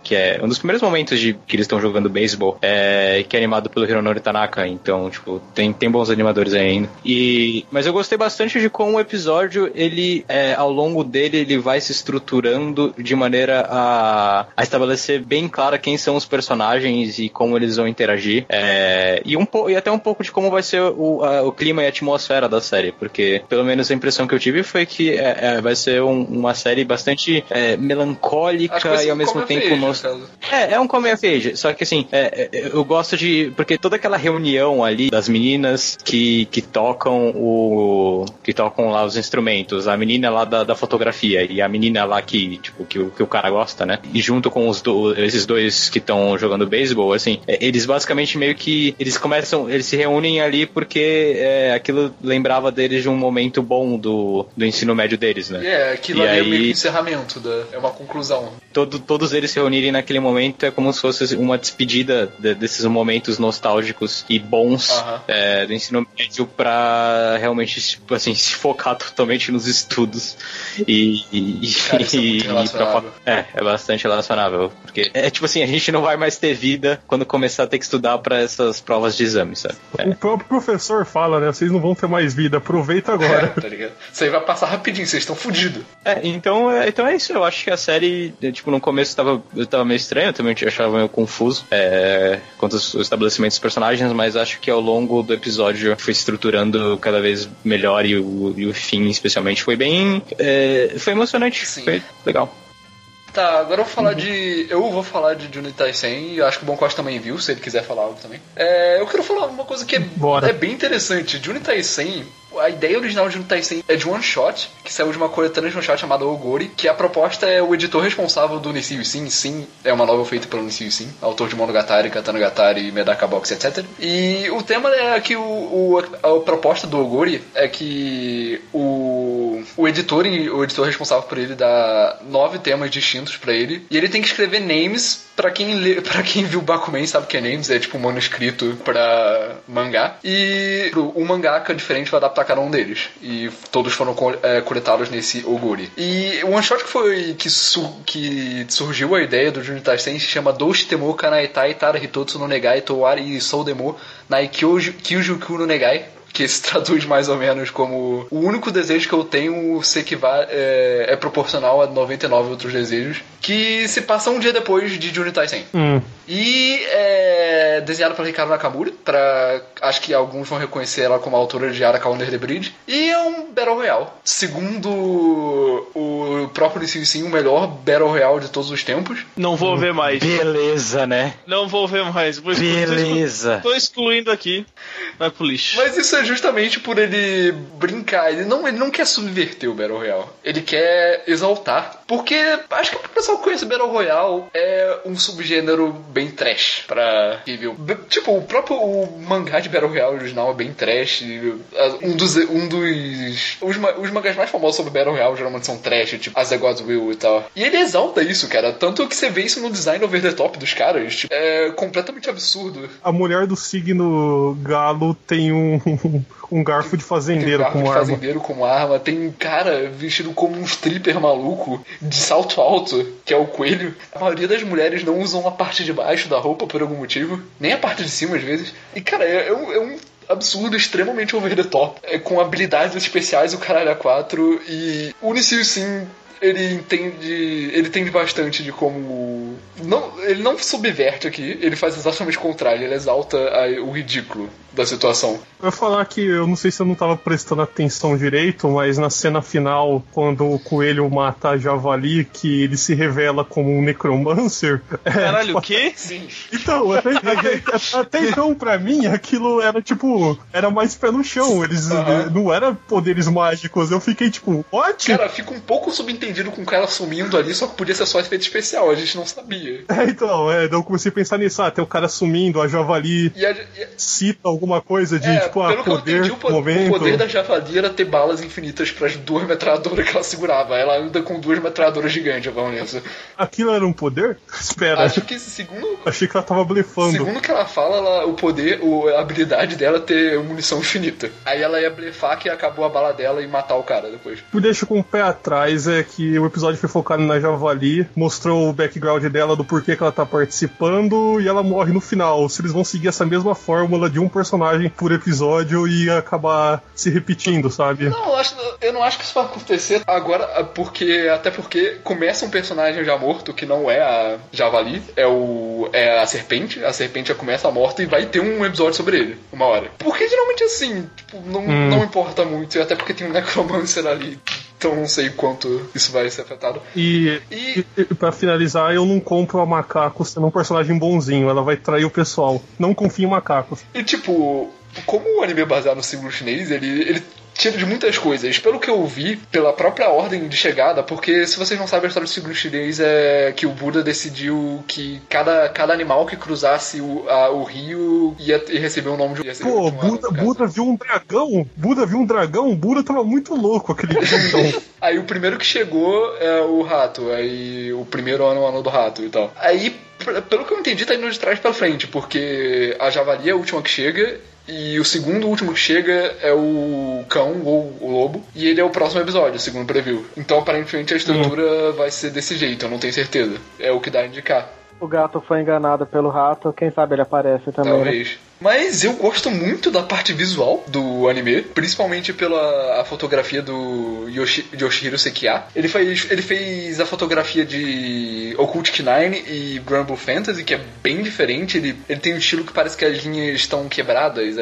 [SPEAKER 4] que é um dos primeiros momentos que eles estão jogando beisebol, que é animado pelo Hironori Tanaka, então, tipo, tem bons animadores aí ainda. Mas eu gostei bastante de como o episódio, ele, ao longo dele, ele vai se estruturando de maneira a estabelecer bem clara quem são os personagens e como eles vão interagir, e até um pouco de como vai ser o clima e a atmosfera da série, porque pelo menos a impressão que eu tive foi que vai ser uma série bastante melancólica e ao mesmo tempo é um coming of age, só que assim, eu gosto porque toda aquela reunião ali das meninas que tocam lá os instrumentos, a menina lá da fotografia e a menina lá que o cara gosta, né, e junto com esses dois que estão jogando beisebol, assim, eles basicamente meio que eles se reúnem ali porque aquilo lembrava deles de um momento bom do ensino médio deles, né?
[SPEAKER 2] Aquilo ali é meio que encerramento, é uma conclusão.
[SPEAKER 4] Todos eles se reunirem naquele momento é como se fosse uma despedida desses momentos nostálgicos e bons do ensino médio pra realmente, assim, se focar totalmente nos estudos é bastante relacionável, porque tipo assim, a gente não vai mais ter vida quando começar a ter que estudar pra essas provas de exame, sabe?
[SPEAKER 3] O próprio professor fala, né, vocês não vão ter mais vida, aproveita agora.
[SPEAKER 2] Tá ligado? Isso aí vai passar rapidinho, vocês estão fodidos.
[SPEAKER 4] Então é isso, eu acho que a série, tipo, no começo eu tava meio estranho, eu também achava meio confuso quanto ao estabelecimento dos personagens, mas acho que ao longo do episódio foi estruturando cada vez melhor e o fim, especialmente, foi bem foi emocionante. Sim. Foi legal.
[SPEAKER 2] Tá, agora eu vou falar de Junichi Taisen, e eu acho que o Boncost também viu, se ele quiser falar algo também. Eu quero falar uma coisa que é bem interessante. Junichi Taisen, a ideia original de Junichi Taisen é de one shot, que saiu de uma coletânea de one shot chamada Ogori, que a proposta é o editor responsável do Nishiyu Sim. Sim é uma novel feita pelo Nishiyu Sim, autor de Monogatari, Katanagatari, Medaka Box, etc. E o tema é que a proposta do Ogori é que o editor responsável por ele dá 9 temas distintos pra ele, e ele tem que escrever names. Pra quem viu Bakuman sabe que é names, é tipo um manuscrito pra mangá. E o mangaka diferente vai adaptar cada um deles. E todos foram coletados nesse Oguri. E o one shot que surgiu a ideia do Junichi Taisen se chama Doshitemo Kanaitai Tara Hitotsu no Negai Towari Soudemo Nai Kyujuku no Negai, que se traduz mais ou menos como o único desejo que eu tenho é proporcional a 99 outros desejos, que se passa um dia depois de Junichi Taisen. E é desenhado por Ricardo Nakamura, acho que alguns vão reconhecer ela como a autora de Araka Under the Bridge, e é um Battle Royale. Segundo o próprio Nishiyu Sim, o melhor Battle Royale de todos os tempos.
[SPEAKER 1] Não vou ver mais.
[SPEAKER 4] Beleza, né?
[SPEAKER 1] Não vou ver mais.
[SPEAKER 4] Beleza.
[SPEAKER 1] Tô excluindo aqui. Vai pro lixo.
[SPEAKER 2] Mas isso é justamente por ele brincar. Ele não quer subverter o Battle Royale. Ele quer exaltar. Porque acho que o pessoal que conhece Battle Royale é um subgênero bem trash pra quem viu. Tipo, o mangá de Battle Royale original é bem trash. Os mangás mais famosos sobre Battle Royale geralmente são trash, tipo As the Gods Will e tal. E ele exalta isso, cara. Tanto que você vê isso no design over the top dos caras. Tipo, é completamente absurdo.
[SPEAKER 3] A mulher do signo Galo tem um garfo de fazendeiro com arma.
[SPEAKER 2] Fazendeiro com arma. Tem um cara vestido como um stripper maluco de salto alto, que é o coelho. A maioria das mulheres não usam a parte de baixo da roupa por algum motivo, nem a parte de cima às vezes. E cara, é um absurdo, extremamente over the top, com habilidades especiais o caralho a 4. E o Nishiyu Sim, ele entende bastante de como ele não subverte aqui, ele faz exatamente o contrário, ele exalta o ridículo da situação.
[SPEAKER 3] Eu ia falar que eu não sei se eu não tava prestando atenção direito, mas na cena final, quando o coelho mata a javali, que ele se revela como um necromancer.
[SPEAKER 1] Caralho, o quê?
[SPEAKER 2] Sim.
[SPEAKER 3] Então, até então, pra mim, aquilo era tipo, era mais pé no chão. Eles não eram poderes mágicos. Eu fiquei tipo, what?
[SPEAKER 2] Cara, fica um pouco subentendido com o cara sumindo ali, só que podia ser só efeito especial, a gente não sabia.
[SPEAKER 3] Então, eu comecei a pensar nisso, tem o cara sumindo, a javali cita alguma coisa de, tipo, poder,
[SPEAKER 2] o poder da javali era ter balas infinitas pras 2 metralhadoras que ela segurava. Ela anda com 2 metralhadoras gigantes, vamos nessa.
[SPEAKER 3] Aquilo era um poder? Espera.
[SPEAKER 2] Acho que segundo...
[SPEAKER 3] Achei que ela tava blefando.
[SPEAKER 2] Segundo que ela fala, a habilidade dela ter munição infinita. Aí ela ia blefar que acabou a bala dela e matar o cara depois.
[SPEAKER 3] O que me deixa com o pé atrás é que o episódio foi focado na Javali, mostrou o background dela do porquê que ela tá participando e ela morre no final. Se eles vão seguir essa mesma fórmula de um personagem por episódio e acabar se repetindo, sabe?
[SPEAKER 2] Não, eu não acho que isso vai acontecer agora, até porque começa um personagem já morto, que não é a Javali, é a serpente já começa morta e vai ter um episódio sobre ele, uma hora. Porque geralmente assim, tipo, não importa muito, até porque tem um necromancer ali. Então não sei quanto isso vai ser afetado.
[SPEAKER 3] E pra finalizar, eu não compro a Macacos sendo um personagem bonzinho. Ela vai trair o pessoal. Não confio em Macacos.
[SPEAKER 2] E tipo, como o anime é baseado no símbolo chinês, ele tira de muitas coisas. Pelo que eu vi, pela própria ordem de chegada, porque se vocês não sabem a história do símbolo chinês, é que o Buda decidiu que cada animal que cruzasse o rio ia receber o nome de...
[SPEAKER 3] Pô, Buda viu um dragão? Buda tava muito louco aquele dia, então.
[SPEAKER 2] Aí o primeiro que chegou é o rato, aí o primeiro ano é o ano do rato e tal. Aí, pelo que eu entendi, tá indo de trás pra frente, porque a javali é a última que chega. E o segundo último que chega é o cão, ou o lobo, e ele é o próximo episódio, segundo o preview. Então, aparentemente, a estrutura vai ser desse jeito, eu não tenho certeza. É o que dá a indicar.
[SPEAKER 5] O gato foi enganado pelo rato, quem sabe ele aparece também.
[SPEAKER 2] Talvez.
[SPEAKER 5] Né?
[SPEAKER 2] Mas eu gosto muito da parte visual do anime, principalmente pela fotografia do Yoshihiro Sekiya. Ele fez a fotografia de Occult Nine e Granblue Fantasy, que é bem diferente. Ele tem um estilo que parece que as linhas estão quebradas,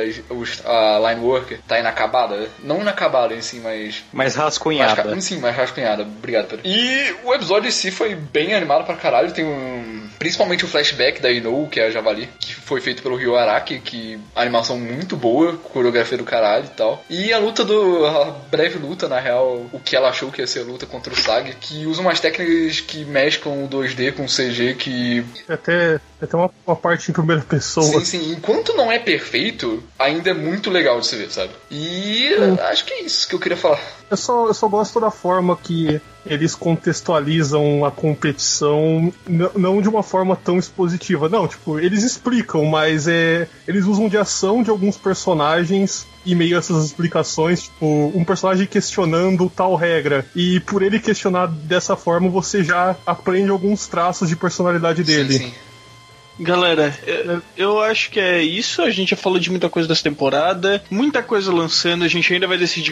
[SPEAKER 2] a line work tá inacabada. Não inacabada em si, mas...
[SPEAKER 4] mais rascunhada.
[SPEAKER 2] Mais rascunhada. Obrigado, Pedro. E o episódio em si foi bem animado pra caralho. Tem principalmente o flashback da Inou, que é a Javali, que foi feito pelo Ryo Araki, que animação muito boa, coreografia do caralho e tal. E a breve luta, na real, o que ela achou que ia ser a luta contra o Sag, que usa umas técnicas que mesclam o 2D com o CG, que...
[SPEAKER 3] Até uma parte em primeira pessoa.
[SPEAKER 2] Sim. Enquanto não é perfeito, ainda é muito legal de se ver, sabe? E acho que é isso que eu queria falar.
[SPEAKER 3] Eu só gosto da forma que eles contextualizam a competição, não de uma forma tão expositiva. Não, tipo, eles explicam, mas eles usam de ação de alguns personagens e meio essas explicações, tipo, um personagem questionando tal regra. E por ele questionar dessa forma, você já aprende alguns traços de personalidade dele.
[SPEAKER 2] Sim.
[SPEAKER 1] Galera, eu acho que é isso. A gente já falou de muita coisa dessa temporada, muita coisa lançando. A gente ainda vai decidir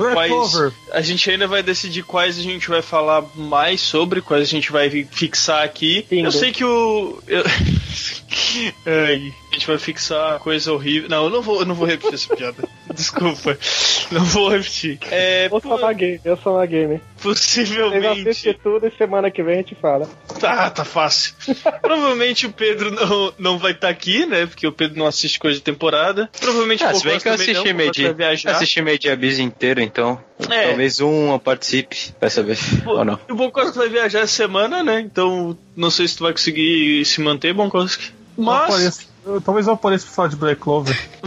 [SPEAKER 1] a gente vai falar mais sobre, quais a gente vai fixar aqui. Sim, eu sei que a gente vai fixar coisa horrível. Não, eu não vou repetir essa piada. Desculpa, não vou repetir.
[SPEAKER 5] Eu sou uma game.
[SPEAKER 1] Possivelmente.
[SPEAKER 5] Vocês assistem tudo e semana que vem a gente fala.
[SPEAKER 1] Tá fácil. Provavelmente o Pedro não vai estar aqui, né? Porque o Pedro não assiste coisa de temporada. Provavelmente
[SPEAKER 4] se bem que eu assisti Media Biz inteiro, então talvez eu participe, vai saber. Ou não.
[SPEAKER 1] O Bonkoski vai viajar essa semana, né? Então não sei se tu vai conseguir se manter, Bonkoski. Mas...
[SPEAKER 3] talvez eu apareça pra falar de Black Clover.
[SPEAKER 1] O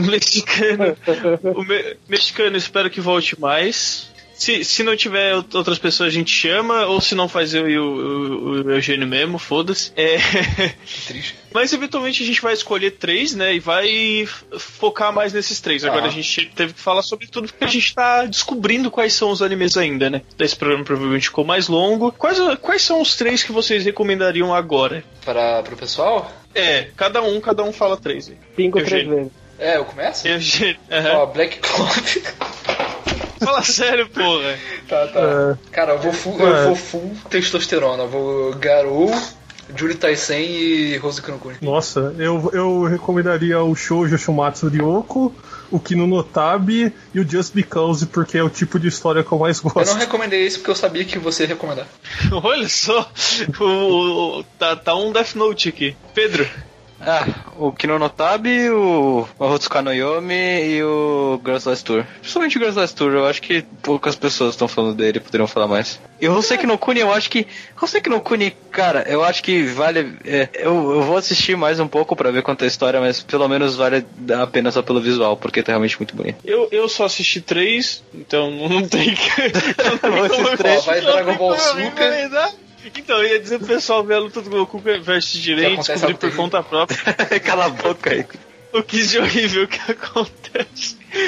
[SPEAKER 1] mexicano espero que volte mais. Se não tiver outras pessoas, a gente chama. Ou se não, faz eu e o Eugênio mesmo, foda-se.
[SPEAKER 2] Triste.
[SPEAKER 1] Mas eventualmente a gente vai escolher 3, né? E vai focar mais nesses 3. Agora a gente teve que falar sobre tudo porque a gente tá descobrindo quais são os animes ainda, né? Esse programa provavelmente ficou mais longo. Quais são os 3 que vocês recomendariam agora?
[SPEAKER 2] Pro pessoal?
[SPEAKER 1] Cada um fala 3.
[SPEAKER 5] Pingo 3 vezes.
[SPEAKER 2] Eu começo?
[SPEAKER 1] Eugênio.
[SPEAKER 2] Black Clover.
[SPEAKER 1] Fala sério, porra.
[SPEAKER 2] Tá. Cara, eu vou full testosterona. Eu vou Garou, Juri Taisen e Rose Kanokuni.
[SPEAKER 3] Nossa, eu recomendaria o Shoujo Shumatsu Ryoko, o Kino no Tabi e o Just Because, porque é o tipo de história que eu mais gosto.
[SPEAKER 2] Eu não recomendei isso porque eu sabia que você ia recomendar.
[SPEAKER 1] Olha só, tá um Death Note aqui. Pedro.
[SPEAKER 4] O Kino no Tabi, o Mahotsuka no Yomi e o Girls Last Tour. Principalmente o Girls Last Tour, eu acho que poucas pessoas estão falando dele, poderiam falar mais. E o Hoseki no Kuni, cara, eu acho que vale... eu vou assistir mais um pouco pra ver quanto é a história, mas pelo menos vale a pena só pelo visual, porque tá realmente muito bonito.
[SPEAKER 1] Eu só assisti 3, então não tem que...
[SPEAKER 2] Vai Dragon Ball Super...
[SPEAKER 1] Então, eu ia dizer pro pessoal ver a luta do Goku versus Jiren e descobrir por conta própria.
[SPEAKER 4] Cala a boca aí.
[SPEAKER 1] O que de horrível que acontece.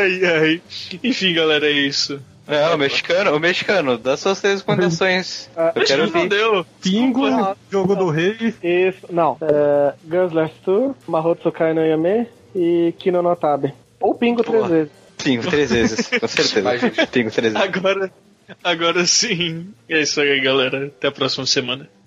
[SPEAKER 1] Ai. Enfim, galera, é isso.
[SPEAKER 4] O mexicano, dá suas 3 recomendações. Eu quero ver.
[SPEAKER 1] Deu.
[SPEAKER 3] Pingo, Jogo do Rei.
[SPEAKER 5] Isso, não. Girls Last Tour, Mahotsukai no Yame e Kino no Tabe. Ou Pingo 3 vezes.
[SPEAKER 4] Pingo 3 vezes, com certeza. Pingo 3 vezes.
[SPEAKER 1] Agora sim. É isso aí, galera. Até a próxima semana.